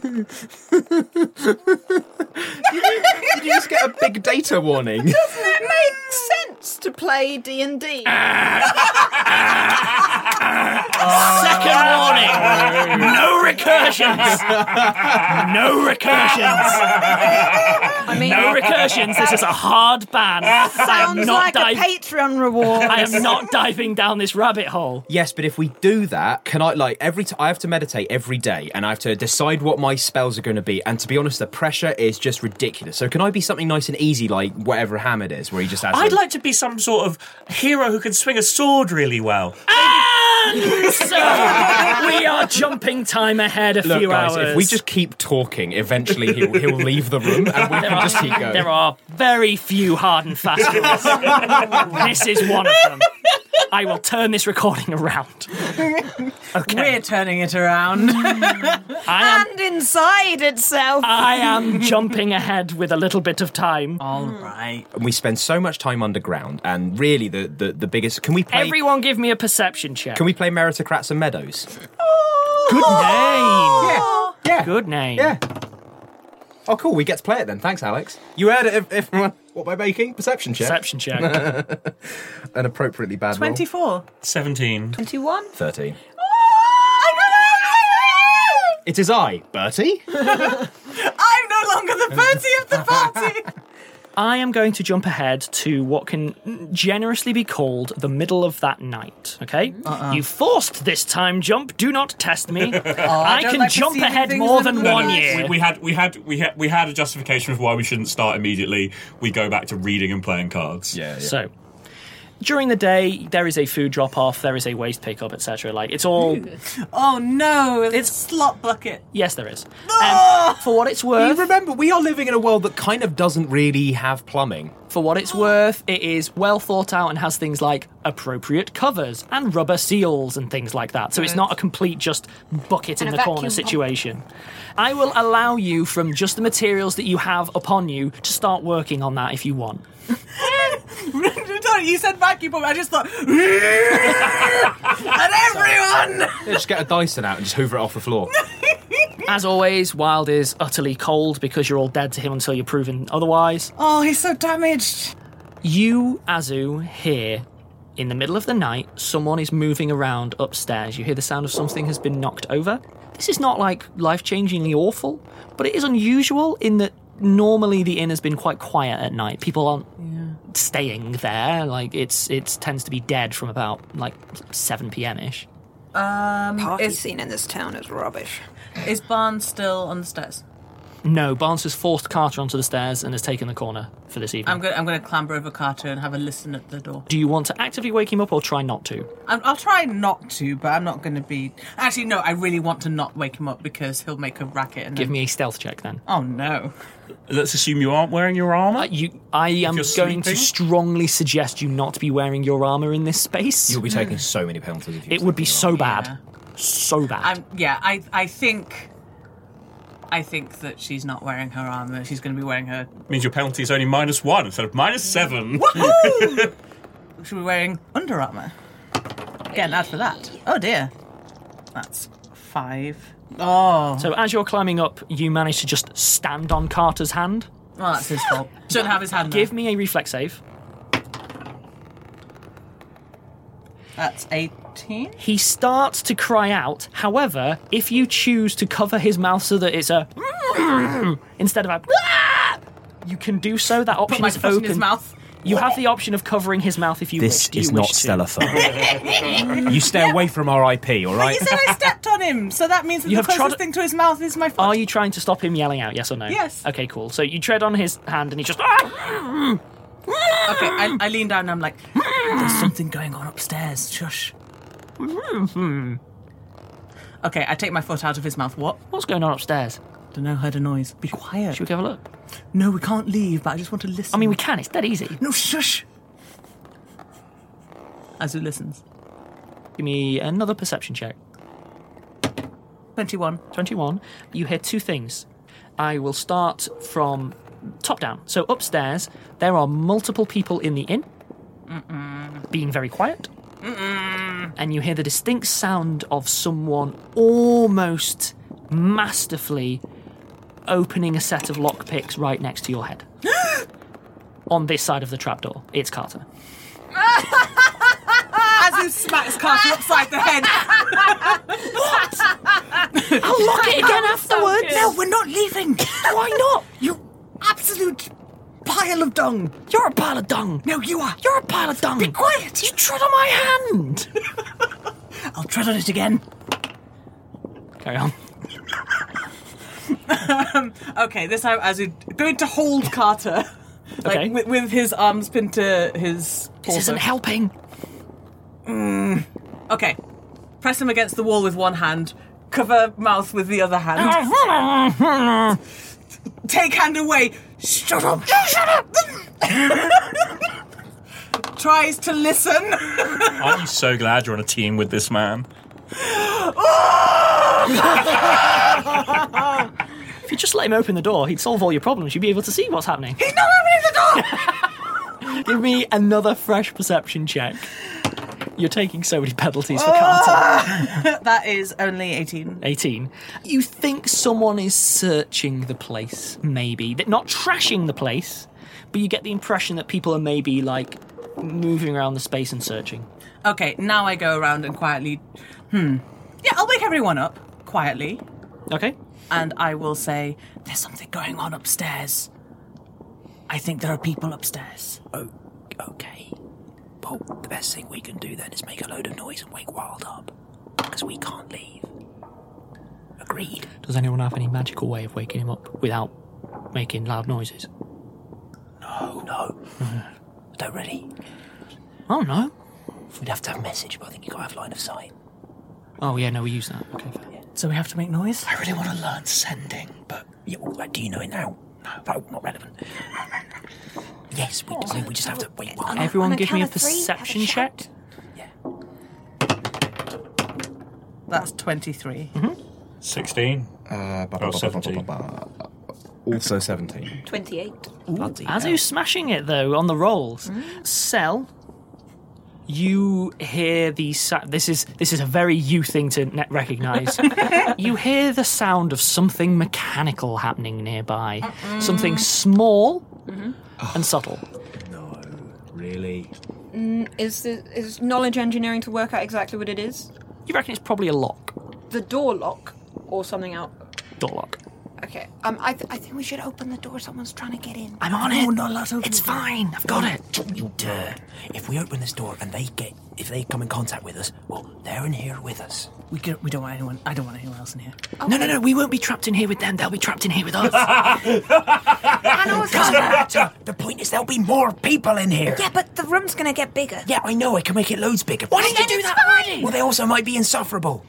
you just get a big data warning? Doesn't it make sense to play D and D? Second warning. No recursions. No recursions. I mean, no recursions. This is a hard ban. I am sounds not like a div- Patreon reward. I am not diving down this rabbit hole. Yes, but if we do that, can I, like, every time I have to meditate every day and I have to decide what my spells are going to be, and to be honest, the pressure is just ridiculous. So can I be something nice and easy, like whatever Hamid is, where he just has I'd a- like to be some sort of hero who can swing a sword really well. And so we are jumping time ahead a Look, few guys, hours. if we just keep talking, eventually he'll, he'll leave the room and we There can are, just keep going. there are very few hard and fast rules. This is one of them. I will turn this recording around. Okay. We're turning it around. I am, and inside itself. I am jumping ahead with a little bit of time. All right. And we spend so much time underground, and really the, the, the biggest... Can we play... Everyone give me a perception check. Can we play Meritocrats and Meadows? Good name. Yeah. Yeah. Good name. Yeah. Oh, cool. We get to play it then. Thanks, Alex. You heard it, everyone. What am I making? Perception check. Perception check. An appropriately bad roll. twenty-four. seventeen. twenty-one. thirteen. It is I, Bertie. I'm no longer the Bertie of the party. I am going to jump ahead to what can generously be called the middle of that night, okay? Uh-uh. You forced this time jump. Do not test me. I I don't can like jump perceiving ahead things more in than the one night. year. We, we had we had we had we had a justification of why we shouldn't start immediately. We go back to reading and playing cards. Yeah, yeah. So, during the day, there is a food drop-off, there is a waste pickup, et cetera. Like, it's all... Oh no, it's a slot bucket. Yes, there is. Um, for what it's You worth... remember, we are living in a world that kind of doesn't really have plumbing. For what it's worth, it is well thought out and has things like appropriate covers and rubber seals and things like that. So it's not a complete just bucket And in a the corner vacuum pump. situation. I will allow you, from just the materials that you have upon you, to start working on that if you want. You said vacuum pump. I just thought, and everyone. Yeah, just get a Dyson out and just hoover it off the floor. As always, Wild is utterly cold because you're all dead to him until you're proven otherwise. Oh, he's so damaged. You, Azu, hear in the middle of the night someone is moving around upstairs. You hear the sound of something has been knocked over. This is not like life-changingly awful, but it is unusual in that normally the inn has been quite quiet at night. People aren't yeah. staying there. Like it's it tends to be dead from about like seven p.m. ish. Um, Party is, scene in this town is rubbish. is Barnes still on the stairs? No, Barnes has forced Carter onto the stairs and has taken the corner for this evening. I'm going. I'm going to clamber over Carter and have a listen at the door. Do you want to actively wake him up or try not to? I'm, I'll try not to, but I'm not going to be. Actually, no. I really want to not wake him up because he'll make a racket. And Give then... me a stealth check then. Oh no! Let's assume you aren't wearing your armour. Uh, you, I am you're going to sleeping? strongly suggest you not be wearing your armour in this space. You'll be taking so many penalties if you It would be so bad. Yeah. So bad. I'm, yeah, I. I think. I think that she's not wearing her armour. She's going to be wearing her. Means your penalty is only minus one instead of minus seven. Woohoo! She'll be wearing Under Armour. Get an ad for that. Oh dear. That's five. Oh. So as you're climbing up, you manage to just stand on Carter's hand. Well, that's his fault. Shouldn't have his hand there. Give me a reflex save. That's eighteen. He starts to cry out. However, if you choose to cover his mouth so that it's a instead of a you can do so. That option Put my is foot open. in his mouth. You have the option of covering his mouth if you This wish. Do is you not wish to? Stellarphone. You stay away from R I P, all right? You said I stepped on him, so that means that You the have closest trod- thing to his mouth is my foot. Are you trying to stop him yelling out? Yes or no? Yes. Okay, cool. So you tread on his hand and he just. Okay, I, I lean down and I'm like, there's something going on upstairs. Shush. Okay, I take my foot out of his mouth. What? What's going on upstairs? Don't know, heard a noise. Be quiet. Should we go have a look? No, we can't leave, but I just want to listen. I mean, we can. It's dead easy. No, shush. Azu listens. Give me another perception check. twenty-one. twenty-one. You hear two things. I will start from top down. So upstairs, there are multiple people in the inn, Mm-mm. being very quiet. Mm-mm. And you hear the distinct sound of someone almost masterfully opening a set of lockpicks right next to your head. On this side of the trapdoor. It's Carter. Azu Azu smacks Carter upside the head. What? I'll lock it again afterwards. No, we're not leaving. Why not? You absolute pile of dung. You're a pile of dung. No, you are. You're a pile of dung. Be quiet. You trod on my hand. I'll tread on it again. Carry on. um, okay, this time Azu going to hold Carter. Like, Okay. with, with his arms pinned to his torso. This isn't helping. Mm. Okay. Press him against the wall with one hand. Cover mouth with the other hand. Take hand away. Shut up. Shut up. Tries to listen. Aren't you so glad you're on a team with this man? If you just let him open the door, he'd solve all your problems. You'd be able to see what's happening. He's not opening the door! Give me another fresh perception check. You're taking so many penalties for Carter. That is only eighteen. eighteen. You think someone is searching the place, maybe. They're not trashing the place, but you get the impression that people are maybe, like, moving around the space and searching. Okay, now I go around and quietly... Hmm. Yeah, I'll wake everyone up, quietly. Okay. And I will say, there's something going on upstairs. I think there are people upstairs. Oh, okay. Well, the best thing we can do then is make a load of noise and wake Wild up. Because we can't leave. Agreed. Does anyone have any magical way of waking him up without making loud noises? No, no. I don't really. Oh, no. We'd have to have a message, but I think you've got to have line of sight. Oh, yeah, no, we use that. Okay, fair. So we have to make noise? I really want to learn sending, but yeah, well, do you know it now? No, no, not relevant. Yes, we, I mean, we just have to wait. On Everyone give me a perception check. Yeah. That's twenty-three. Mm-hmm. sixteen. Uh, Oh, seventeen. Also seventeen. twenty-eight. Azu's smashing it, though, on the rolls. Mm. Cell, you hear the... Sa- this is this is a very you thing to ne- recognise. You hear the sound of something mechanical happening nearby. Mm-mm. Something small Mm-hmm. and subtle. No, really? Mm, is the, is knowledge engineering to work out exactly what it is? You reckon it's probably a lock? The door lock or something else? Door lock. Okay. Um, I th- I think we should open the door. Someone's trying to get in. I'm on No, it. we're not allowed to open It's the door. fine. I've got it. Don't you dare. If we open this door and they get, if they come in contact with us, well, they're in here with us. We, can, we don't want anyone... I don't want anyone else in here. No, no, no. We won't be trapped in here with them. They'll be trapped in here with us. I know. Doesn't matter. The point is there'll be more people in here. Yeah, but the room's gonna get bigger. Yeah, I know. I can make it loads bigger. Why didn't you do that already? Well, they also might be insufferable.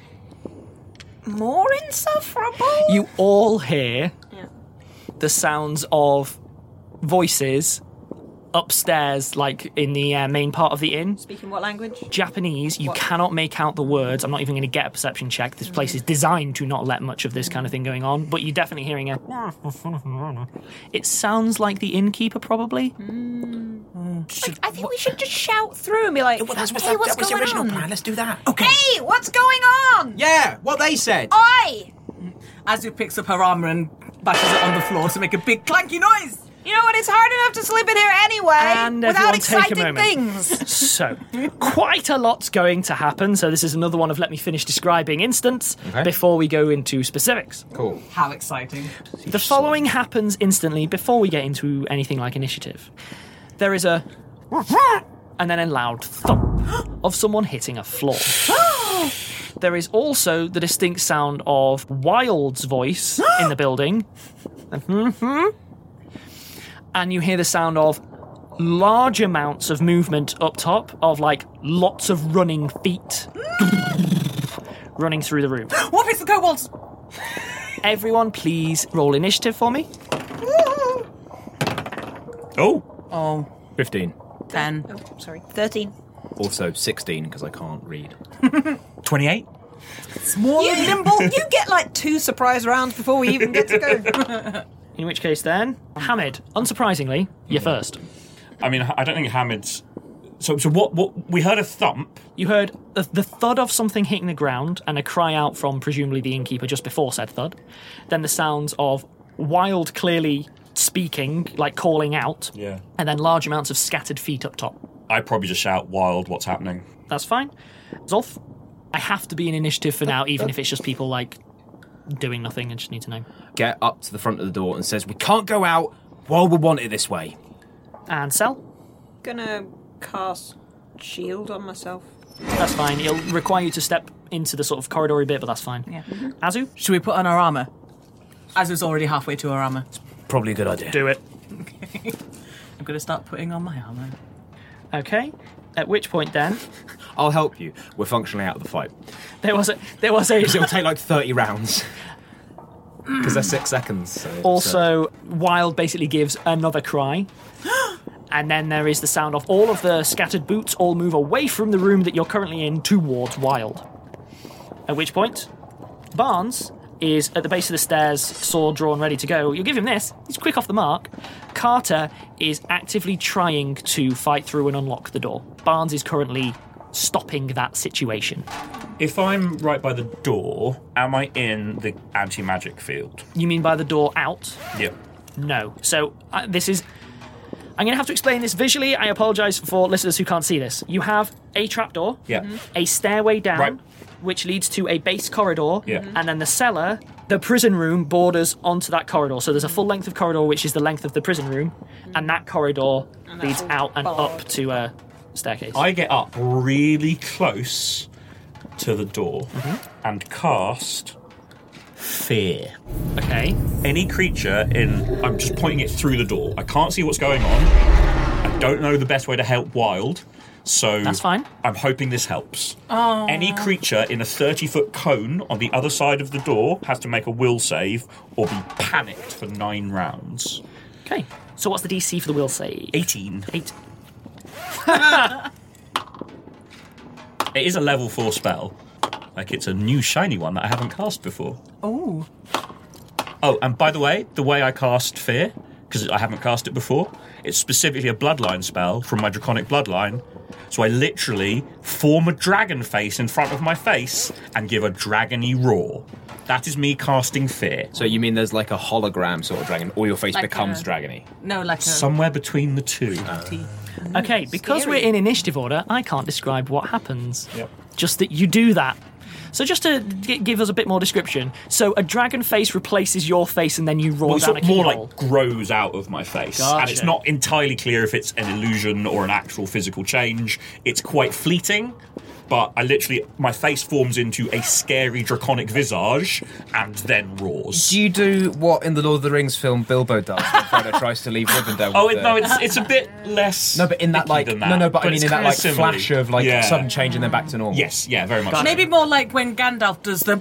More insufferable? You all hear Yeah. the sounds of voices upstairs, like in the uh, main part of the inn. Speaking what language? Japanese, you What? cannot make out the words. I'm not even going to get a perception check. This place is designed to not let much of this kind of thing going on, but you're definitely hearing a... It sounds like the innkeeper, probably. Like, I think we should just shout through and be like, Well, that's what hey, that, what's that was the going original on? plan. Let's do that. Okay. Hey, what's going on? Yeah, what they said. Oi! Azu picks up her armour and bashes it on the floor to make a big clanky noise. You know what? It's hard enough to sleep in here anyway And without everyone take a exciting moment. things. So, quite a lot's going to happen. So this is another one of Let Me Finish Describing instance Okay. before we go into specifics. Cool. How exciting. The following happens instantly before we get into anything like initiative. There is a... and then a loud thump of someone hitting a floor. There is also the distinct sound of Wild's voice in the building. And you hear the sound of large amounts of movement up top, of like lots of running feet running through the room. What is the kobolds? Everyone, please roll initiative for me. Oh, Oh, fifteen. ten. Oh, sorry. thirteen. Also sixteen, because I can't read. twenty-eight. Small You, and nimble. you get like two surprise rounds before we even get to go. In which case then, Hamid, unsurprisingly, you're first. I mean, I don't think Hamid's... So, so what, what... We heard a thump. You heard the, the thud of something hitting the ground and a cry out from presumably the innkeeper just before said thud. Then the sounds of Wild clearly speaking, like calling out. Yeah. And then large amounts of scattered feet up top. I'd probably just shout, Wild, what's happening? That's fine. Zolf, I have to be in initiative for now, even if it's just people, like, doing nothing. I just need to know. Get up to the front of the door and says, we can't go out while we want it this way. And Sel? Gonna cast shield on myself. That's fine. It'll require you to step into the sort of corridory bit, but that's fine. Yeah. Mm-hmm. Azu? Should we put on our armour? Azu's already halfway to her armour. Probably a good idea. Do it. Okay. I'm going to start putting on my armour. Okay. At which point then... I'll help you. We're functionally out of the fight. There was a... There was a... It'll take like thirty rounds. Because they're six seconds. So also, Wild basically gives another cry. And then there is the sound of all of the scattered boots all move away from the room that you're currently in towards Wild. At which point, Barnes is at the base of the stairs, sword drawn, ready to go. You'll give him this. He's quick off the mark. Carter is actively trying to fight through and unlock the door. Barnes is currently stopping that situation. If I'm right by the door, am I in the anti-magic field? You mean by the door out? Yep. No. So uh, this is... I'm going to have to explain this visually. I apologise for listeners who can't see this. You have a trapdoor, Yeah. a stairway down, Right. which leads to a base corridor, Yeah. and then the cellar, the prison room, borders onto that corridor. So there's a full length of corridor, which is the length of the prison room, and that corridor And leads that's out and barred. up to a staircase. I get up really close to the door and cast Fear. Okay. Any creature in... I'm just pointing it through the door. I can't see what's going on. I don't know the best way to help Wild, so... That's fine. I'm hoping this helps. Oh. Any creature in a thirty-foot cone on the other side of the door has to make a will save or be panicked for nine rounds. Okay. So what's the D C for the will save? eighteen. Eight. It is a level four spell. Like, it's a new shiny one that I haven't cast before. Oh. Oh, and by the way, the way I cast Fear, because I haven't cast it before, it's specifically a bloodline spell from my draconic bloodline. So I literally form a dragon face in front of my face and give a dragony roar. That is me casting Fear. So you mean there's like a hologram sort of dragon, or your face Like becomes a- dragony? No, like a... Somewhere between the two. Okay, because Scary. we're in initiative order, I can't describe what happens. Yep. Just that you do that. So just to g- give us a bit more description. So a dragon face replaces your face and then you roar Well, it's down a sort of more keyhole. like grows out of my face. Gotcha. And it's not entirely clear if it's an illusion or an actual physical change. It's quite fleeting, but I literally, my face forms into a scary draconic visage and then roars. Do you do what in the Lord of the Rings film Bilbo does when Frodo tries to leave Rivendell? Oh, with it, the- no, it's it's a bit less. No, but in that icky like than that. no, no, but, I mean it's in that kinda like similar. flash of like Yeah. sudden change and then back to normal. Yes, yeah, very much. so. Maybe more like when Gandalf does the...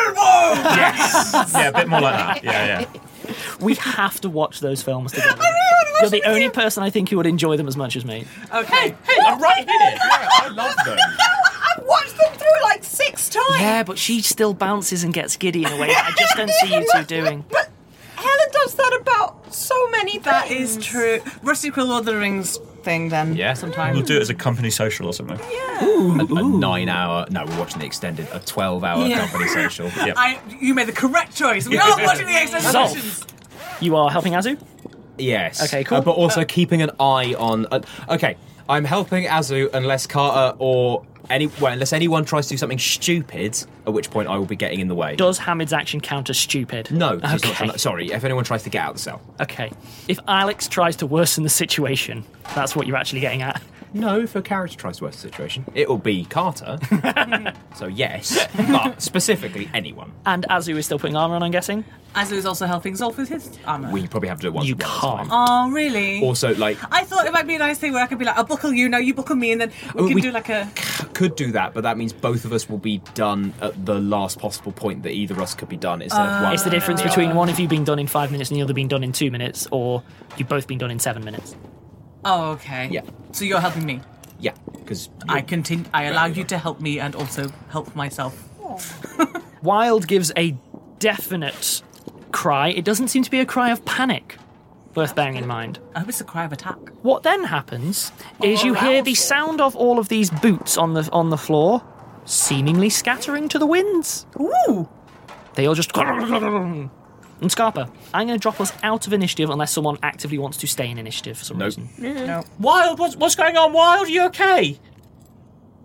Yes, yeah, a bit more like that. Yeah, yeah. We have to watch those films together. You're the only person I think who would enjoy them as much as me. Okay. Hey, I'm right here. Yeah, I love them. I've watched them through like six times. Yeah, but she still bounces and gets giddy in a way that I just don't see you two doing. But Helen does that about so many things. That is true. Rusty Quill Lord of the Rings thing then. Yeah. Sometime. We'll do it as a company social or something. A, a nine-hour. No, we're watching the extended. A twelve-hour Yeah. company social. Yep. I, you made the correct choice. We are watching the extended So- sessions. You are helping Azu? Yes. Okay, cool. Uh, but also keeping an eye on. Uh, okay, I'm helping Azu unless Carter or any well, unless anyone tries to do something stupid. At which point I will be getting in the way. Does Hamid's action count as stupid? No, she's Okay. not, sorry. If anyone tries to get out of the cell. Okay. If Alex tries to worsen the situation, that's what you're actually getting at. No, if a character tries to worse the situation, it'll be Carter. So yes, but specifically anyone. And Azu is still putting armour on, I'm guessing? Azu is also helping Zolf with his armour. We probably have to do it once. You one at a can't. time. Oh, really? Also, like, I thought it might be a nice thing where I could be like, I'll buckle you, now you buckle me, and then we Oh, can we- do like a... could do that, but that means both of us will be done at the last possible point that either of us could be done instead of one. It's the difference and between other. one of you being done in five minutes and the other being done in two minutes, or you've both been done in seven minutes. Oh, okay. Yeah. So you're helping me. Yeah, because I continue. I allow you to help me and also help myself. Wild gives a definite cry. It doesn't seem to be a cry of panic, worth bearing in mind. I hope it's a cry of attack. What then happens is you hear the sound of all of these boots on the on the floor seemingly scattering to the winds. Ooh! They all just... And Scarpa, I'm going to drop us out of initiative unless someone actively wants to stay in initiative for some Nope. reason. No. Wild, what's, what's going on, Wild? Are you okay?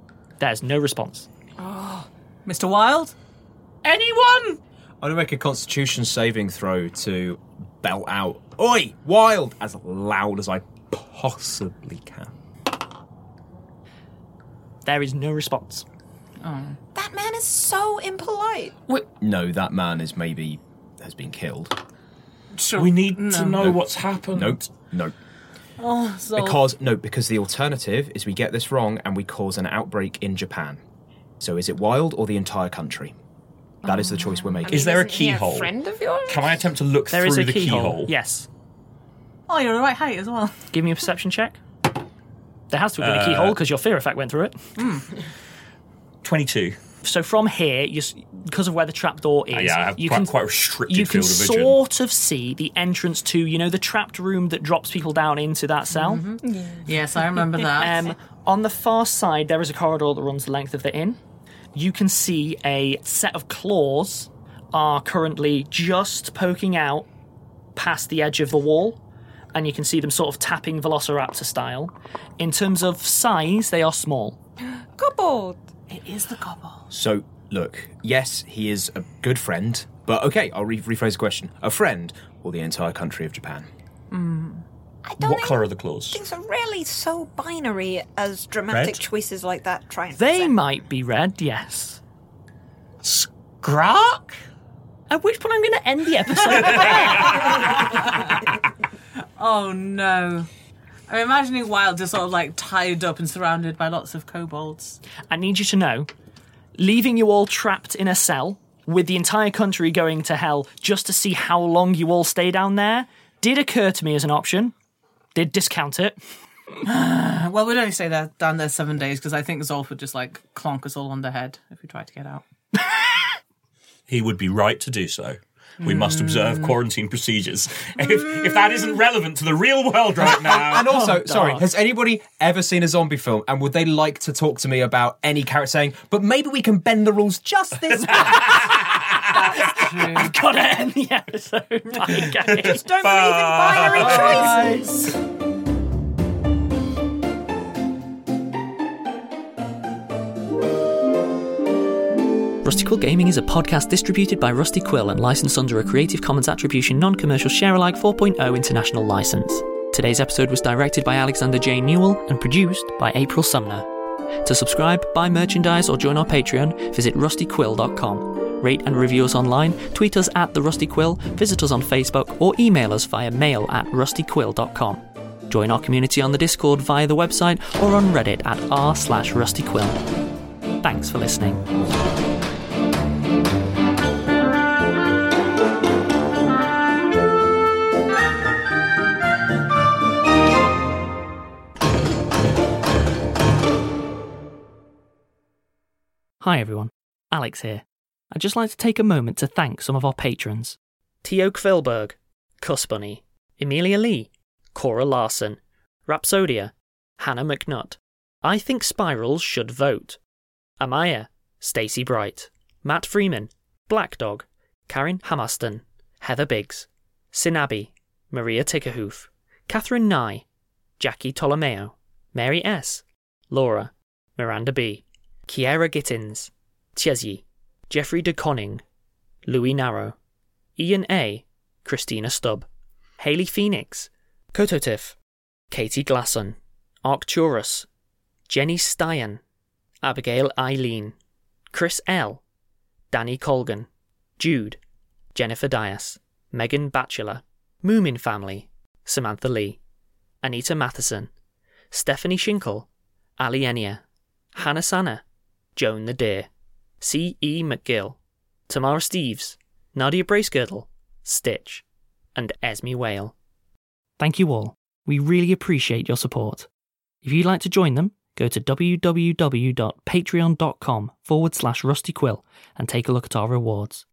There's no response. Oh, Mister Wilde? Anyone? I'm going to make a constitution saving throw to belt out, "Oi, Wild!" as loud as I possibly can. There is no response. Oh. That man is so impolite. Wait. No, that man is maybe has been killed. Sure. We need no. to know no. what's happened. Nope, nope. Oh, so... Because, no, because the alternative is we get this wrong and we cause an outbreak in Japan. So is it Wild or the entire country? That is the choice we're making. Is there a Isn't he a keyhole? friend of yours? Can I attempt to look There through is a the keyhole. keyhole? Yes. Oh, you're the right height as well. Give me a perception check. There has to have been a Uh, keyhole because your fear effect went through it. twenty-two. So from here, you, s- because of where the trapdoor is, Uh, yeah, I have you quite, can quite a restricted you can field of vision. sort of see the entrance to, you know, the trapped room that drops people down into that cell. Yes, I remember that. Um, on the far side, there is a corridor that runs the length of the inn. You can see a set of claws are currently just poking out past the edge of the wall, and you can see them sort of tapping Velociraptor style. In terms of size, they are small. Kobold. It is the kobold. So, look, yes, he is a good friend, but okay, I'll re- rephrase the question. A friend or the entire country of Japan? I don't What think colour are the claws? things are really so binary as dramatic Red? choices like that try and They present. might be red, yes. Skrock? At which point I'm going to end the episode. Oh, no. I'm imagining Wild just sort of like tied up and surrounded by lots of kobolds. I need you to know, leaving you all trapped in a cell with the entire country going to hell just to see how long you all stay down there did occur to me as an option. Did discount it. Well, we'd only stay there down there seven days because I think Zolf would just like clonk us all on the head if we tried to get out. He would be right to do so. We must observe quarantine procedures. If, if that isn't relevant to the real world right now. And also, Oh, sorry, dark. has anybody ever seen a zombie film and would they like to talk to me about any character saying, but maybe we can bend the rules just this much? That's true. I've got to end the episode. Bye, guys. Just don't believe in binary Bye. choices. Rusty Quill Gaming is a podcast distributed by Rusty Quill and licensed under a Creative Commons Attribution Non-Commercial Share-alike four point oh international license. Today's episode was directed by Alexander J. Newell and produced by April Sumner. To subscribe, buy merchandise or join our Patreon, visit rusty quill dot com. Rate and review us online, tweet us at The Rusty Quill, visit us on Facebook or email us via mail at rusty quill dot com. Join our community on the Discord via the website or on Reddit at r slash rustyquill. Thanks for listening. Hi everyone, Alex here. I'd just like to take a moment to thank some of our patrons. Theo Kvilberg, Cuss Bunny, Emilia Lee, Cora Larson, Rhapsodia, Hannah McNutt, I Think Spirals Should Vote, Amaya, Stacey Bright, Matt Freeman, Black Dog, Karen Hamaston, Heather Biggs, Sinabi, Maria Tickerhoof, Catherine Nye, Jackie Tolomeo, Mary S., Laura, Miranda B., Kiera Gittins, Tiesyi, Jeffrey de Conning, Louis Narrow, Ian A., Christina Stubb, Hayley Phoenix, Kototif, Katie Glasson, Arcturus, Jenny Steyan, Abigail Eileen, Chris L., Danny Colgan, Jude, Jennifer Dias, Megan Batchelor, Moomin Family, Samantha Lee, Anita Matheson, Stephanie Shinkle, Ali Enia, Hannah Sanna, Joan the Deer, C E. McGill, Tamara Steves, Nadia Bracegirdle, Stitch, and Esme Whale. Thank you all. We really appreciate your support. If you'd like to join them, go to www.patreon.com forward slash rustyquill and take a look at our rewards.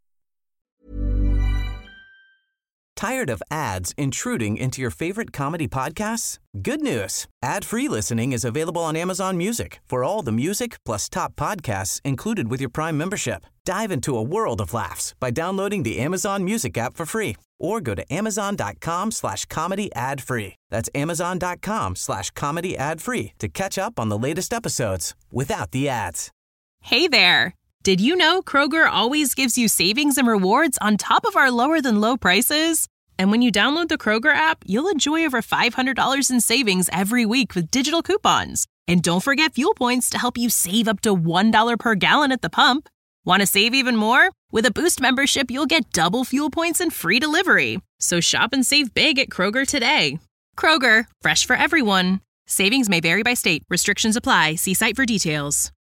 Tired of ads intruding into your favorite comedy podcasts? Good news. Ad-free listening is available on Amazon Music for all the music plus top podcasts included with your Prime membership. Dive into a world of laughs by downloading the Amazon Music app for free or go to amazon.com slash comedy ad free. That's amazon.com slash comedy ad free to catch up on the latest episodes without the ads. Hey there. Did you know Kroger always gives you savings and rewards on top of our lower than low prices? And when you download the Kroger app, you'll enjoy over five hundred dollars in savings every week with digital coupons. And don't forget fuel points to help you save up to one dollar per gallon at the pump. Want to save even more? With a Boost membership, you'll get double fuel points and free delivery. So shop and save big at Kroger today. Kroger, fresh for everyone. Savings may vary by state. Restrictions apply. See site for details.